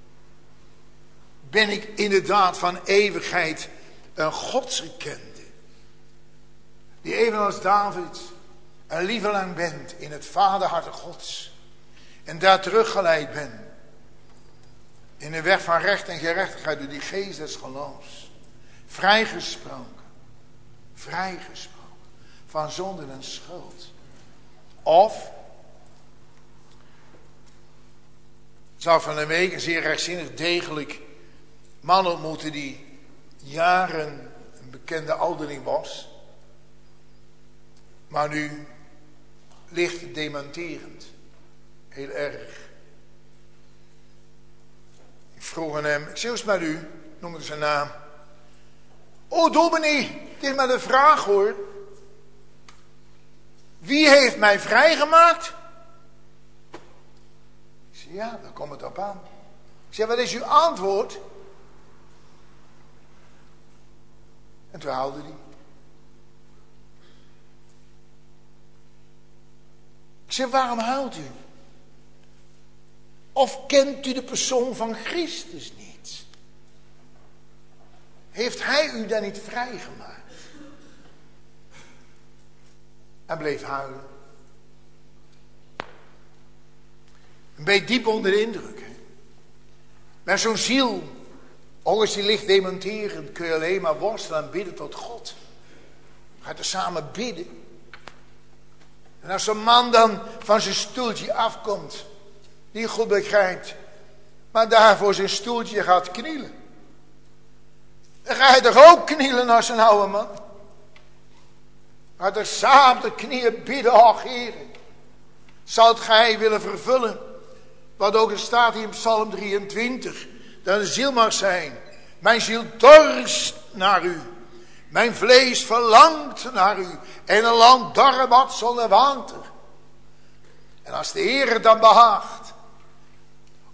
Ben ik inderdaad van eeuwigheid een godsgekende. Die evenals David een lieveling bent in het vaderharte Gods. En daar teruggeleid ben. In de weg van recht en gerechtigheid door die geest des geloofs. Vrijgesproken. Vrijgesproken. Van zonde en schuld. Of. Zou van een week een zeer rechtzinnig degelijk man ontmoeten die jaren een bekende ouderling was. Maar nu licht dementerend. Heel erg. Ik vroeg aan hem, ik zeg eens met u, noemde zijn naam. O dominee, het is maar de vraag hoor. Wie heeft mij vrijgemaakt? Ik zeg, ja, daar komt het op aan. Ik zeg, wat is uw antwoord? En toen haalde hij. Ik zeg, waarom huilt u? Of kent u de persoon van Christus niet? Heeft hij u dan niet vrijgemaakt? En bleef huilen. Een beetje diep onder de indruk. Hè? Met zo'n ziel, ook als die licht dementerend, kun je alleen maar worstelen en bidden tot God. Gaat er samen bidden. En als een man dan van zijn stoeltje afkomt, die goed begrijpt, maar daar voor zijn stoeltje gaat knielen. Dan ga je toch ook knielen als een oude man? Gaat er samen de knieën bidden, ach Heer. Zult gij willen vervullen, wat ook er staat in Psalm 23, dat de ziel mag zijn. Mijn ziel dorst naar u. Mijn vlees verlangt naar u. En een land dorre wat zonder water. En als de Heer het dan behaagt.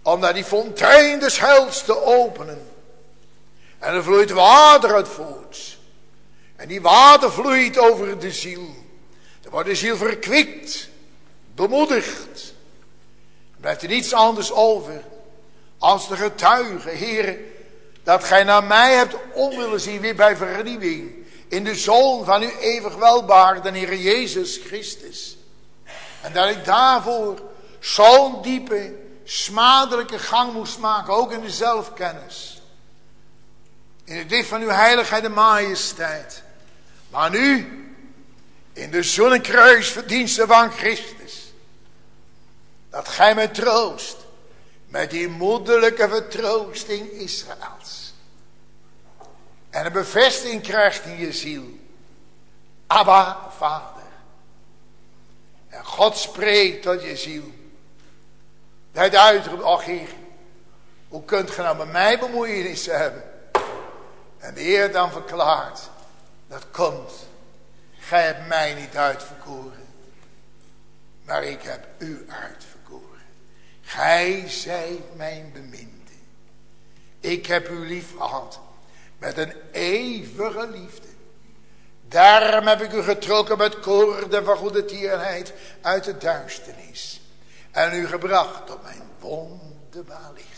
om naar die fontein des heils te openen. En er vloeit water uit voort. En die water vloeit over de ziel. Dan wordt de ziel verkwikt, bemoedigd. Er blijft er niets anders over als de getuige, Heere, dat gij naar mij hebt om willen zien weer bij vernieuwing. In de Zoon van uw eeuwig welbaarde, Heere Jezus Christus. En dat ik daarvoor zo'n diepe, smadelijke gang moest maken, ook in de zelfkennis. In het licht van uw heiligheid en majesteit. Maar nu, in de zonnekruisverdiensten van Christus. Dat gij mij troost met die moederlijke vertroosting Israëls. En een bevestiging krijgt in je ziel. Abba, Vader. En God spreekt tot je ziel. Dat uitroept, ach Heer, hoe kunt ge nou met mij bemoeienissen hebben? En de Heer dan verklaart, dat komt. Gij hebt mij niet uitverkoren, maar ik heb u uitverkoren. Gij zijt mijn beminde. Ik heb u lief gehad met een eeuwige liefde. Daarom heb ik u getrokken met koorden van goede tierenheid uit de duisternis. En u gebracht op mijn wonderbaar licht.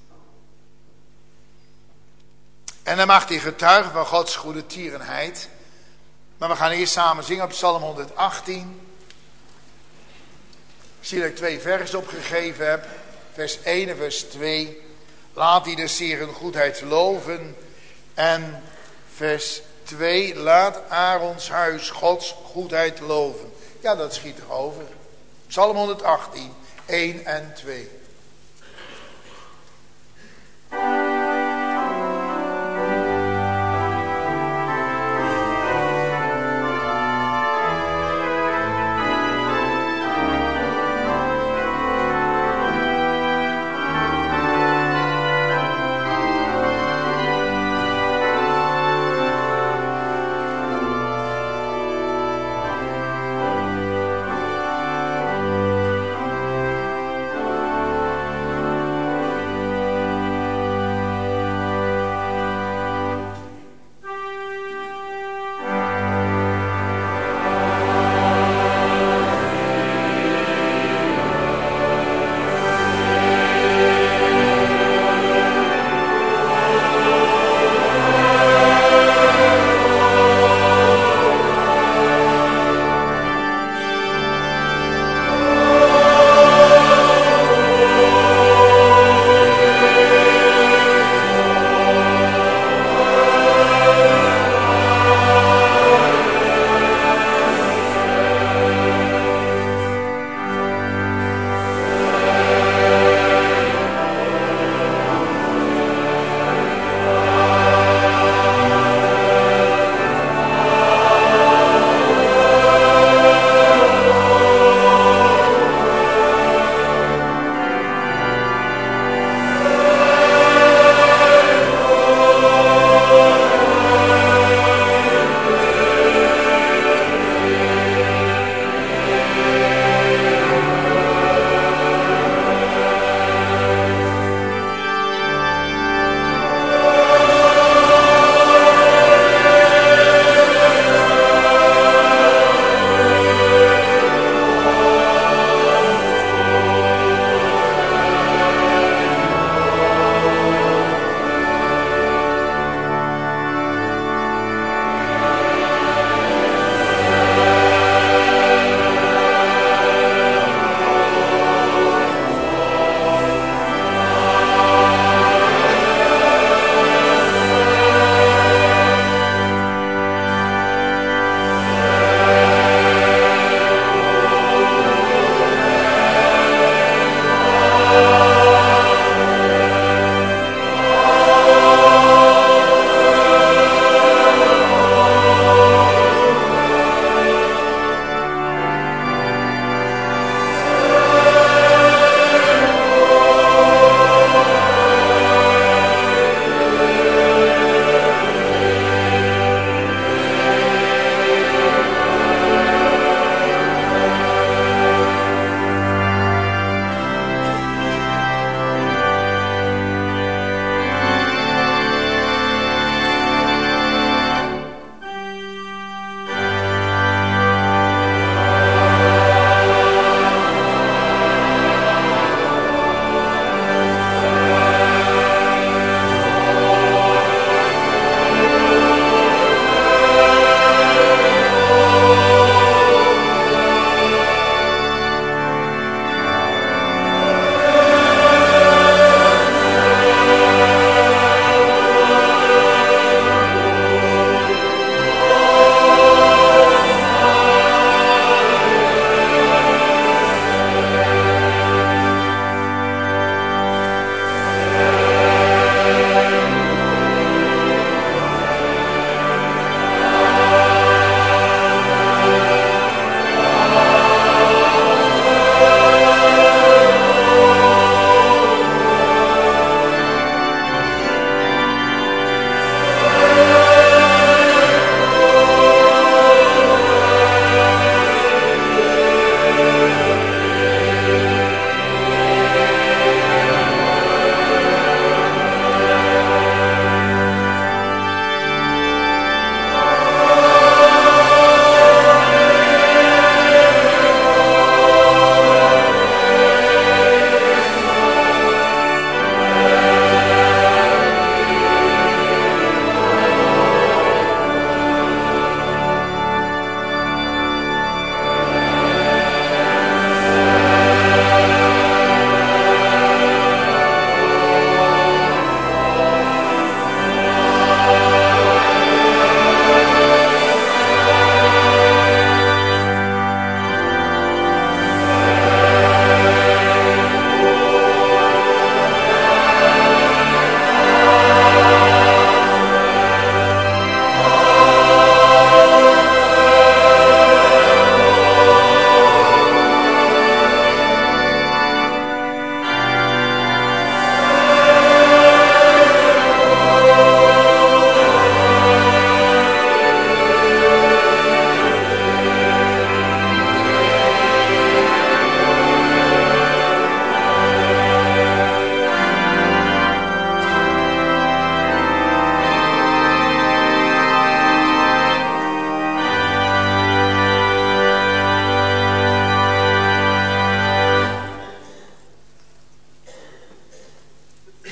En dan mag hij getuigen van Gods goede tierenheid. Maar we gaan eerst samen zingen op Psalm 118. Ik zie dat ik 2 versen opgegeven heb. Vers 1 en vers 2. Laat die de Heer hun goedheid loven. En vers 2. Laat Aarons huis Gods goedheid loven. Ja, dat schiet er over. Psalm 118, 1 en 2.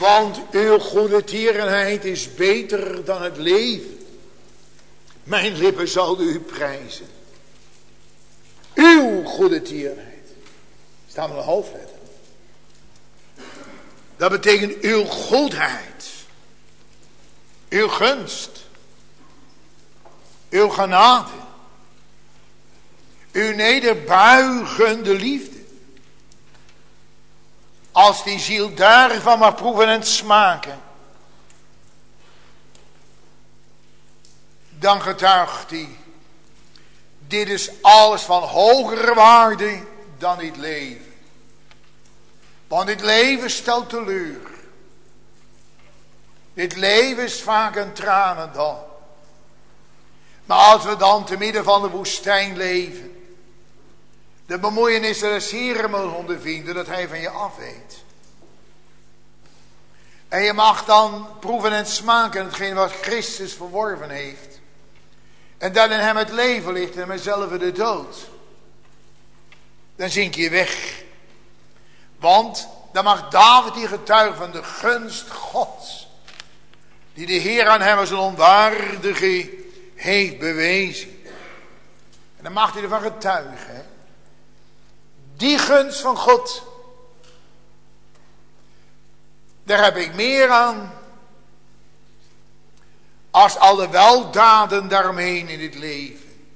Want uw goede tierenheid is beter dan het leven. Mijn lippen zouden u prijzen. Uw goede tierenheid. Staat met een hoofdletter. Dat betekent uw goedheid. Uw gunst. Uw genade. Uw nederbuigende liefde. Als die ziel daarvan mag proeven en smaken. Dan getuigt hij. Dit is alles van hogere waarde dan dit leven. Want dit leven stelt teleur. Dit leven is vaak een tranendal. Maar als we dan te midden van de woestijn leven. De bemoeienissen des Heren mogen ondervinden dat hij van je afweet. En je mag dan proeven en smaken hetgeen wat Christus verworven heeft. En dat in hem het leven ligt en mezelf de dood. Dan zink je weg. Want dan mag David die getuigen van de gunst Gods. Die de Heer aan hem als een onwaardige heeft bewezen. En dan mag hij ervan getuigen. Hè? Die gunst van God. Daar heb ik meer aan. Als alle weldaden daaromheen in dit leven.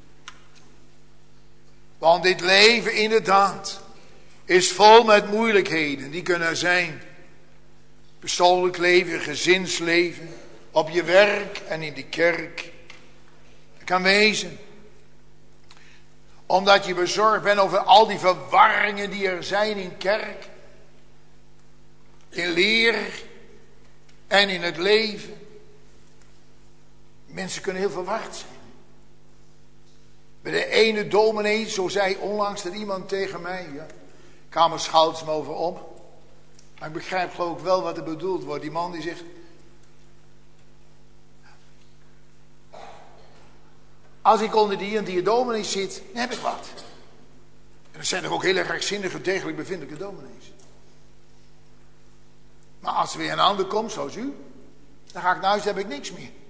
Want dit leven inderdaad is vol met moeilijkheden. Die kunnen er zijn. Persoonlijk leven, gezinsleven. Op je werk en in de kerk. Dat kan wezen. Omdat je bezorgd bent over al die verwarringen die er zijn in kerk. In leer. En in het leven. Mensen kunnen heel verward zijn. Bij de ene dominee, zo zei onlangs er iemand tegen mij. Ja, ik haal mijn schouders me over om. Maar ik begrijp geloof ik wel wat er bedoeld wordt. Die man die zegt. Als ik onder die en die dominee zit, dan heb ik wat. En dat zijn er ook hele rechtzinnige, degelijk bevindelijke dominees. Maar als er weer een ander komt, zoals u, dan ga ik naar huis, dan heb ik niks meer.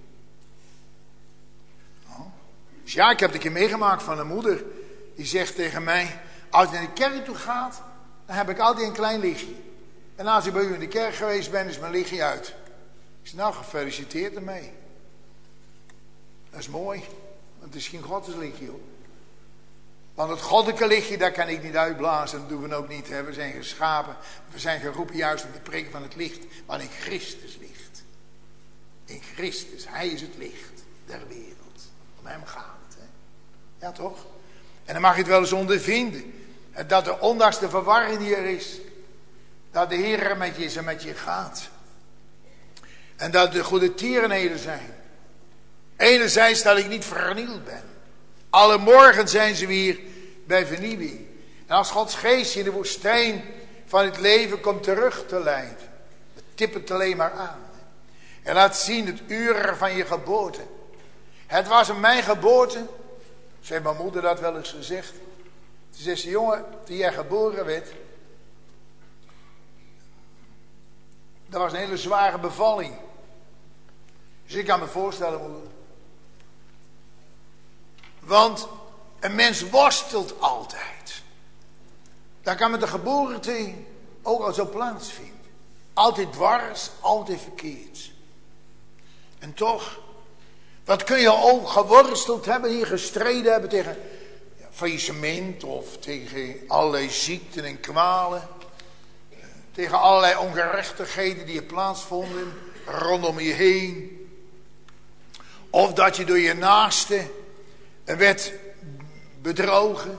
Dus ja, ik heb het een keer meegemaakt van een moeder. Die zegt tegen mij, als ik naar de kerk toe gaat, dan heb ik altijd een klein lichtje. En als ik bij u in de kerk geweest ben, is mijn lichtje uit. Ik zeg, nou, gefeliciteerd ermee. Dat is mooi. Want het is geen godslichtje, hoor. Want het goddelijke lichtje, daar kan ik niet uitblazen. Dat doen we ook niet. Hè. We zijn geschapen. We zijn geroepen juist om te preken van het licht. Wat in Christus ligt. In Christus. Hij is het licht der wereld. Om hem gaat het. Hè. Ja, toch? En dan mag je het wel eens ondervinden. Dat er ondanks de verwarring die er is. Dat de Heer er met je is en met je gaat. En dat er goede tierenheden zijn. Enerzijds dat ik niet vernield ben. Alle morgen zijn ze weer bij vernieuwing. En als Gods geest in de woestijn van het leven komt terug te leiden. Tip het alleen maar aan. En laat zien het uur van je geboorte. Het was in mijn geboorte. Ze heeft mijn moeder dat wel eens gezegd. Ze zegt, jongen, toen jij geboren werd. Dat was een hele zware bevalling. Dus ik kan me voorstellen, moeder. Want een mens worstelt altijd. Dat kan met de geboorte ook al zo plaatsvinden. Altijd dwars, altijd verkeerd. En toch, wat kun je ook geworsteld hebben, hier gestreden hebben tegen faillissement of tegen allerlei ziekten en kwalen. Tegen allerlei ongerechtigheden die er plaatsvonden rondom je heen. Of dat je door je naaste werd bedrogen.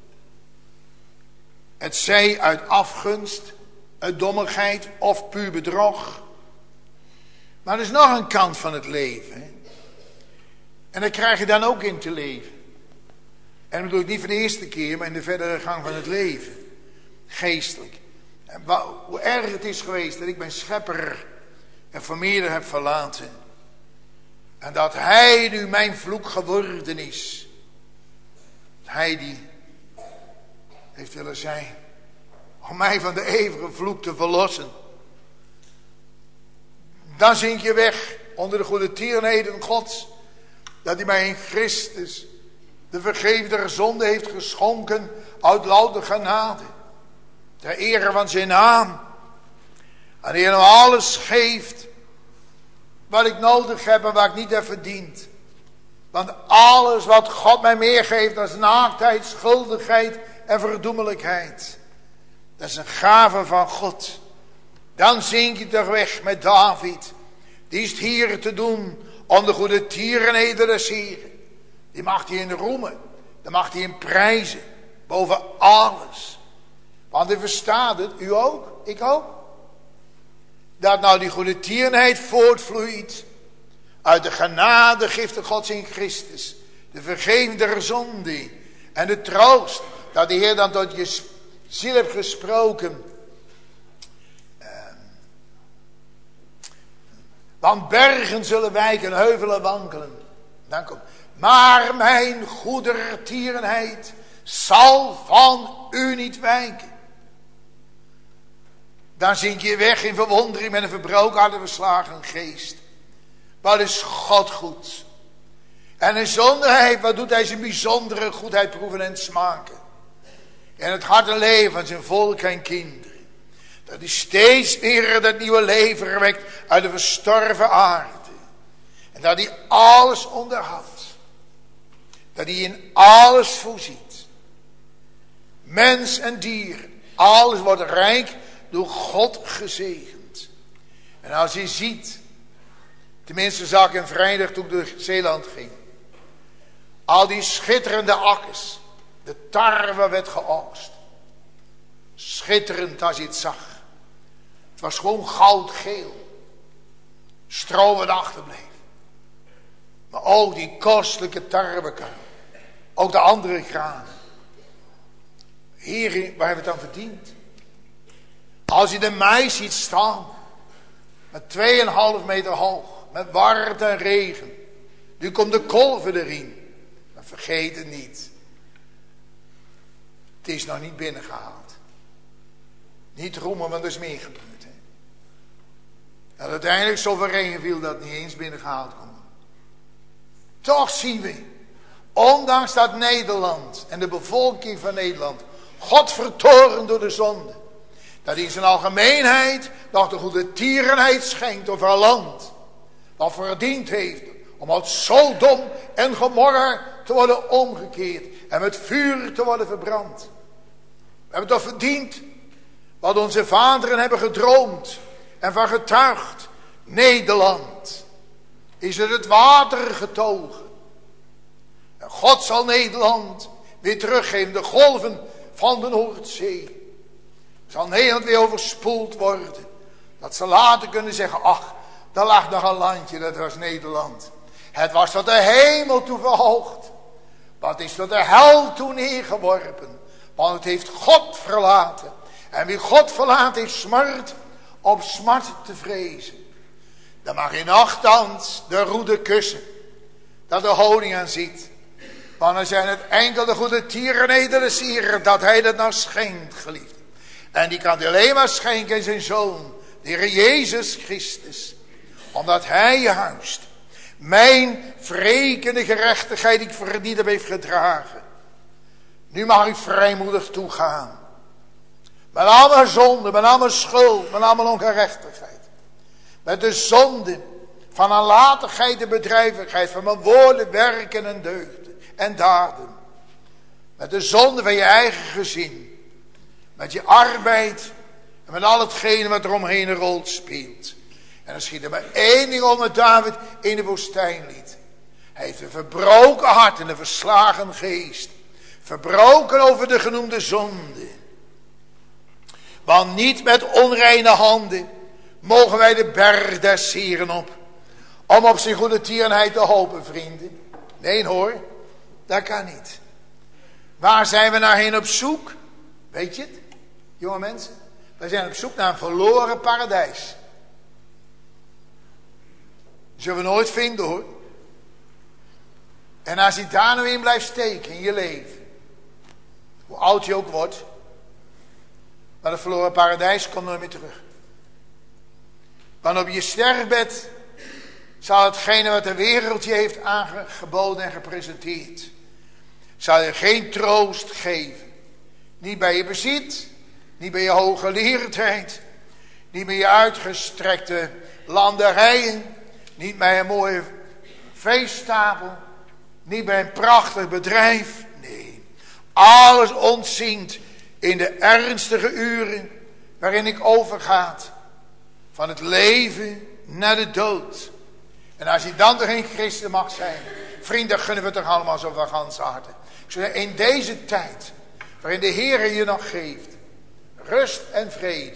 Het zij uit afgunst, uit dommigheid of puur bedrog. Maar er is nog een kant van het leven. Hè? En daar krijg je dan ook in te leven. En dat bedoel ik niet voor de eerste keer, maar in de verdere gang van het leven. Geestelijk. En hoe erg het is geweest dat ik mijn schepper en vermeerder heb verlaten. En dat hij nu mijn vloek geworden is. Hij die heeft willen zijn om mij van de eeuwige vloek te verlossen. Dan zink je weg onder de goede tierenheden Gods. Dat hij mij in Christus de vergeving der zonde heeft geschonken uit louter genade. Ter ere van zijn naam. En die hem alles geeft wat ik nodig heb en wat ik niet heb verdiend. Want alles wat God mij meegeeft, dat is naaktheid, schuldigheid en verdoemelijkheid. Dat is een gave van God. Dan zink je toch weg met David. Die is hier te doen om de goede tierenheden des Heren. Die mag hij in roemen. Die mag hij in prijzen. Boven alles. Want u verstaat het, u ook, ik ook. Dat nou die goede tierenheid voortvloeit uit de genadegifte Gods in Christus. De vergeving der zonde. En de troost dat de Heer dan tot je ziel heeft gesproken. Want bergen zullen wijken, heuvelen wankelen. Dan komt. Maar mijn goedertierenheid zal van u niet wijken. Dan zink je weg in verwondering met een verbroken hart en verslagen geest. Wat is God goed. En in zonderheid, wat doet hij zijn bijzondere goedheid proeven en smaken. En het hart en leven van zijn volk en kinderen. Dat hij steeds weer dat nieuwe leven verwekt uit de verstorven aarde. En dat hij alles onderhoudt. Dat hij in alles voorziet. Mens en dier. Alles wordt rijk door God gezegend. En als je ziet. Tenminste zag ik een vrijdag toen ik door Zeeland ging. Al die schitterende akkers. De tarwe werd geoogst. Schitterend als je het zag. Het was gewoon goudgeel. Stro wat achterbleef. Maar ook die kostelijke tarwekan. Ook de andere granen. Heer, waar hebben we het aan verdiend? Als je de mais ziet staan. Met 2,5 meter hoog. Met warmte en regen. Nu komt de kolven erin. Maar vergeet het niet. Het is nog niet binnengehaald. Niet roemen, want er is meer gebeurd. Hè? En uiteindelijk zoveel regen viel dat niet eens binnengehaald kon. Toch zien we. Ondanks dat Nederland en de bevolking van Nederland. God vertoren door de zonde. Dat hij in zijn algemeenheid nog de goede tierenheid schenkt over een land. Wat verdiend heeft om uit Sodom en Gomorra te worden omgekeerd. En met vuur te worden verbrand. We hebben toch verdiend wat onze vaderen hebben gedroomd en van getuigd. Nederland is het water getogen. En God zal Nederland weer teruggeven. De golven van de Noordzee. Zal Nederland weer overspoeld worden. Dat ze later kunnen zeggen, ach, daar lag nog een landje, dat was Nederland. Het was tot de hemel toe verhoogd. Maar het is tot de hel toe neergeworpen. Want het heeft God verlaten. En wie God verlaat heeft smart op smart te vrezen. Dan mag je nochtans de roede kussen. Dat de honing aan ziet. Want dan zijn het enkel de goede tierenheden des Heren dat hij dat nou schenkt, geliefd. En die kan hij alleen maar schenken in zijn Zoon, de Heer Jezus Christus. Omdat hij juist mijn wrekende gerechtigheid die ik verdiend heb heeft gedragen. Nu mag ik vrijmoedig toegaan. Met al mijn zonde, met al mijn schuld, met al mijn ongerechtigheid. Met de zonde van nalatigheid en bedrijvigheid, van mijn woorden, werken en deugden en daden. Met de zonde van je eigen gezin. Met je arbeid en met al hetgene wat er omheen een rol speelt. En dan schiet er maar één ding om met David in de woestijn liet. Hij heeft een verbroken hart en een verslagen geest. Verbroken over de genoemde zonde. Want niet met onreine handen mogen wij de berg des Heren op. Om op zijn goede tierenheid te hopen, vrienden. Nee hoor, dat kan niet. Waar zijn we naar heen op zoek? Weet je het, jonge mensen? Wij zijn op zoek naar een verloren paradijs. Zullen we nooit vinden hoor. En als je daar nou in blijft steken in je leven. Hoe oud je ook wordt. Maar het verloren paradijs komt nooit meer terug. Want op je sterfbed zal hetgene wat de wereld je heeft aangeboden en gepresenteerd, zal je geen troost geven. Niet bij je bezit, niet bij je hooggeleerdheid, niet bij je uitgestrekte landerijen, niet bij een mooie veestapel, niet bij een prachtig bedrijf. Nee, alles ontzinkt in de ernstige uren waarin ik overgaat van het leven naar de dood. En als je dan toch geen christen mag zijn, vriend, dan gunnen we het toch allemaal zo van ganse harte. Ik zou zeggen, in deze tijd waarin de Heer je nog geeft rust en vrede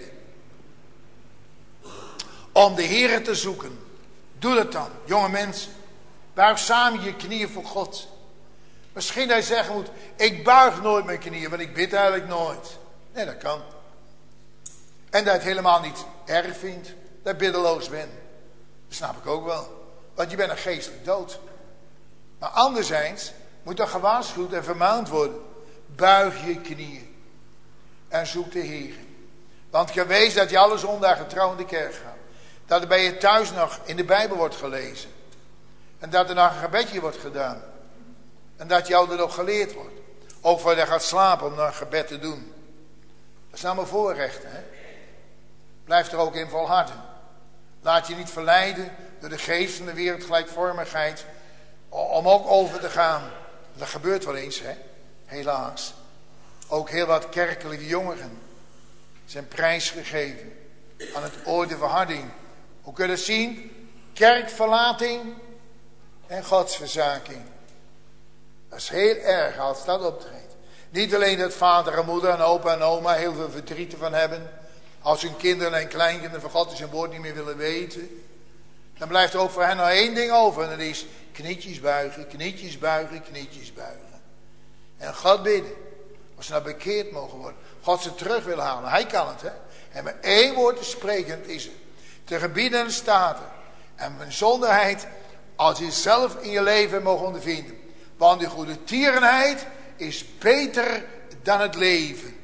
om de Heer te zoeken, doe dat dan, jonge mensen. Buig samen je knieën voor God. Misschien dat je zeggen moet, ik buig nooit mijn knieën, want ik bid eigenlijk nooit. Nee, dat kan. En dat je het helemaal niet erg vindt, dat je biddeloos bent. Dat snap ik ook wel. Want je bent een geestelijk dood. Maar anderzijds moet er gewaarschuwd en vermaand worden. Buig je knieën. En zoek de Heer. Want geweest dat je alle zondagen trouw in de kerk gaat. Dat er bij je thuis nog in de Bijbel wordt gelezen. En dat er nog een gebedje wordt gedaan. En dat jou er nog geleerd wordt. Ook voor je gaat slapen om nog een gebed te doen. Dat zijn allemaal voorrechten. Hè? Blijf er ook in volharden. Laat je niet verleiden door de geest van de wereldgelijkvormigheid. Om ook over te gaan. Dat gebeurt wel eens, hè? Helaas. Ook heel wat kerkelijke jongeren zijn prijsgegeven aan het oordeel verharding. Hoe kun je dat zien? Kerkverlating en godsverzaking. Dat is heel erg als dat optreedt. Niet alleen dat vader en moeder en opa en oma heel veel verdriet ervan hebben. Als hun kinderen en kleinkinderen van God zijn woord niet meer willen weten. Dan blijft er ook voor hen nog één ding over. En dat is knietjes buigen, knietjes buigen, knietjes buigen. En God bidden. Als ze nou bekeerd mogen worden. God ze terug wil halen. Hij kan het, hè. En met één woord te spreken is het. Te gebieden en staten. En van zonderheid als je zelf in je leven mogen ondervinden. Want die goede tierenheid is beter dan het leven.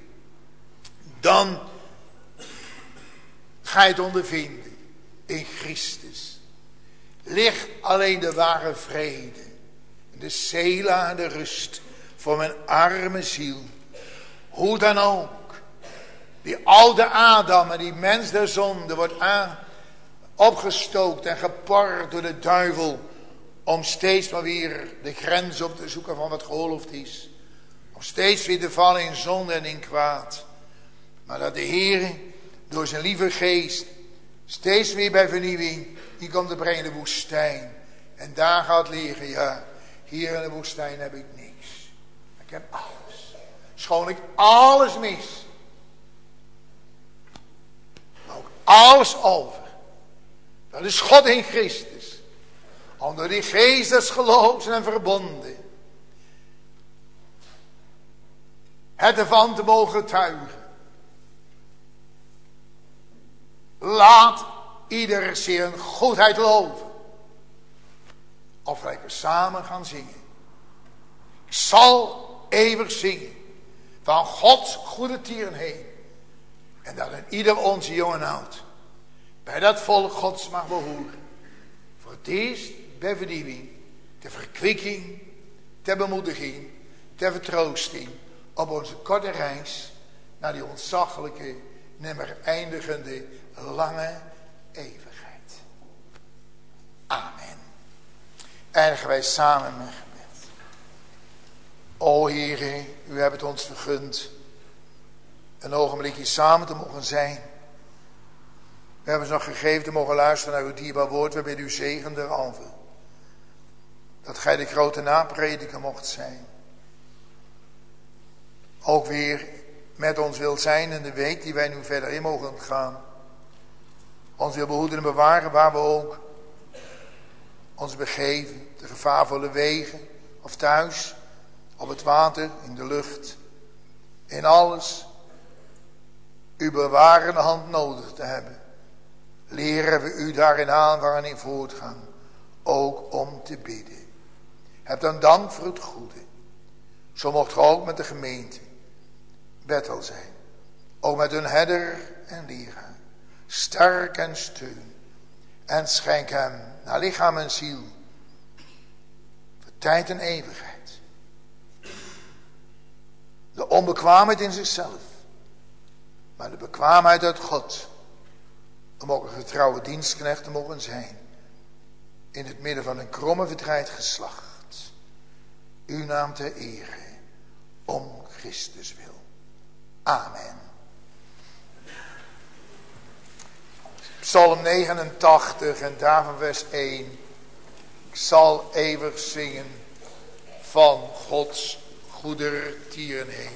Dan ga je het ondervinden in Christus. Ligt alleen de ware vrede. De sela, de rust voor mijn arme ziel. Hoe dan ook. Die oude Adam en die mens der zonde wordt opgestookt en gepord door de duivel. Om steeds maar weer de grens op te zoeken van wat geoorloofd is. Om steeds weer te vallen in zonde en in kwaad. Maar dat de Heer door zijn lieve geest steeds weer bij vernieuwing die komt te brengen in de woestijn. En daar gaat liggen, ja, hier in de woestijn heb ik niks. Ik heb alles. Schoon ik alles mis. Maar ook alles over. Dat is God in Christus. Onder die geest des geloofs en verbonden. Het ervan te mogen getuigen. Laat ieder zijn goedheid loven. Of wij samen gaan zingen. Ik zal eeuwig zingen. Van Gods goede tierenheid. En dat in ieder onze jong en oud. Bij dat volk Gods mag behoren. Voor het eerst bij vernieuwing. Ter verkwikking. Ter bemoediging. Ter vertroosting. Op onze korte reis. Naar die ontzaglijke. Nimmer eindigende. Lange eeuwigheid. Amen. Eindigen wij samen met gebed. O Heere, u hebt het ons vergund een ogenblikje samen te mogen zijn. We hebben ons nog gegeven te mogen luisteren naar uw dierbaar woord. We bidden u zegen derhalve. Dat gij de grote naprediker mocht zijn. Ook weer met ons wilt zijn in de week die wij nu verder in mogen gaan. Ons wil behoeden en bewaren waar we ook ons begeven. De gevaarvolle wegen of thuis, op het water, in de lucht. In alles uw bewarende hand nodig te hebben. Leren we u daarin aanwarren in voortgang. Ook om te bidden. Heb dan dank voor het goede. Zo mocht ge ook met de gemeente Bethel zijn. Ook met hun herder en leraar. Sterk en steun En schenk hem naar lichaam en ziel. Voor tijd en eeuwigheid. De onbekwaamheid in zichzelf. Maar de bekwaamheid uit God. Om ook een getrouwe dienstknecht te mogen zijn. In het midden van een kromme verdraaid geslacht. Uw naam ter ere. Om Christus wil. Amen. Psalm 89 en daarvan vers 1. Ik zal eeuwig zingen van Gods goedertieren heen.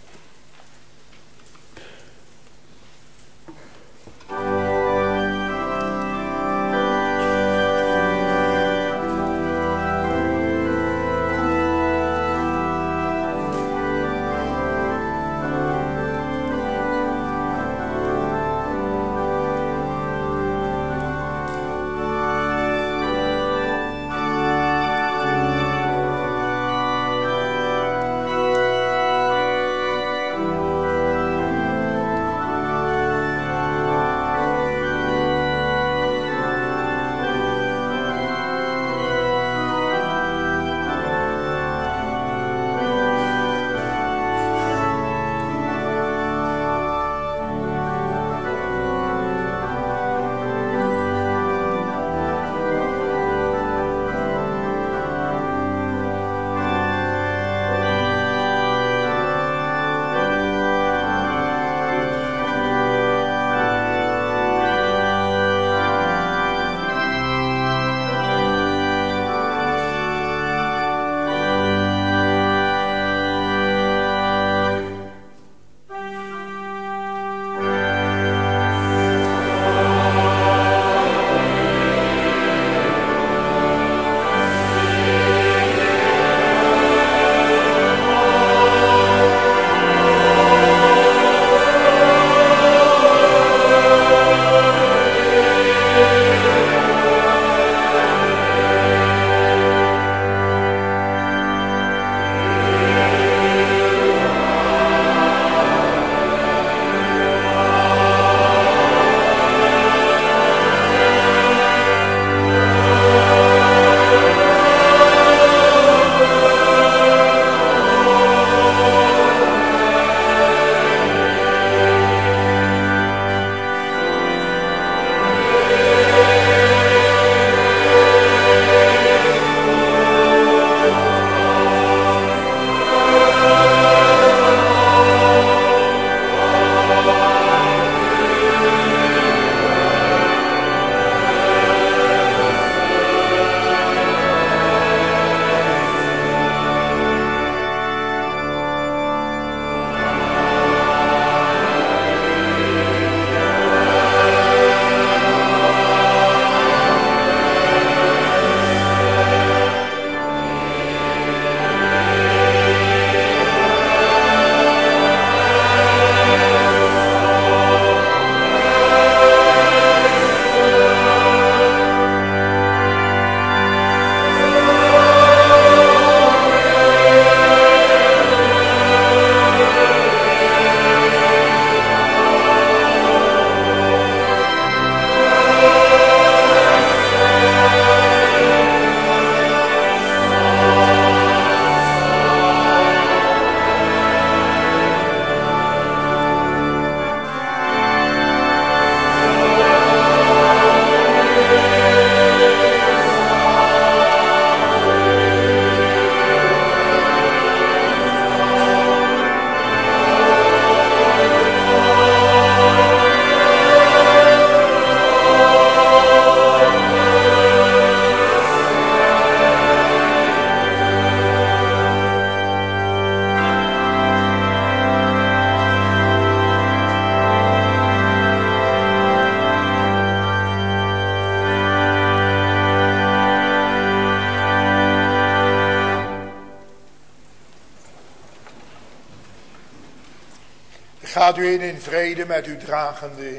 Gaat u in vrede met uw dragende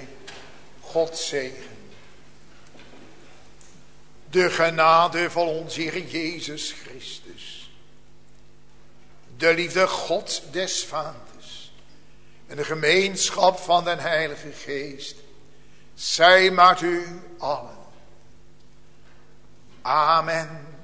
Gods zegen. De genade van onze Heer Jezus Christus. De liefde Gods des Vaders. En de gemeenschap van den Heilige Geest. Zij met u allen Amen.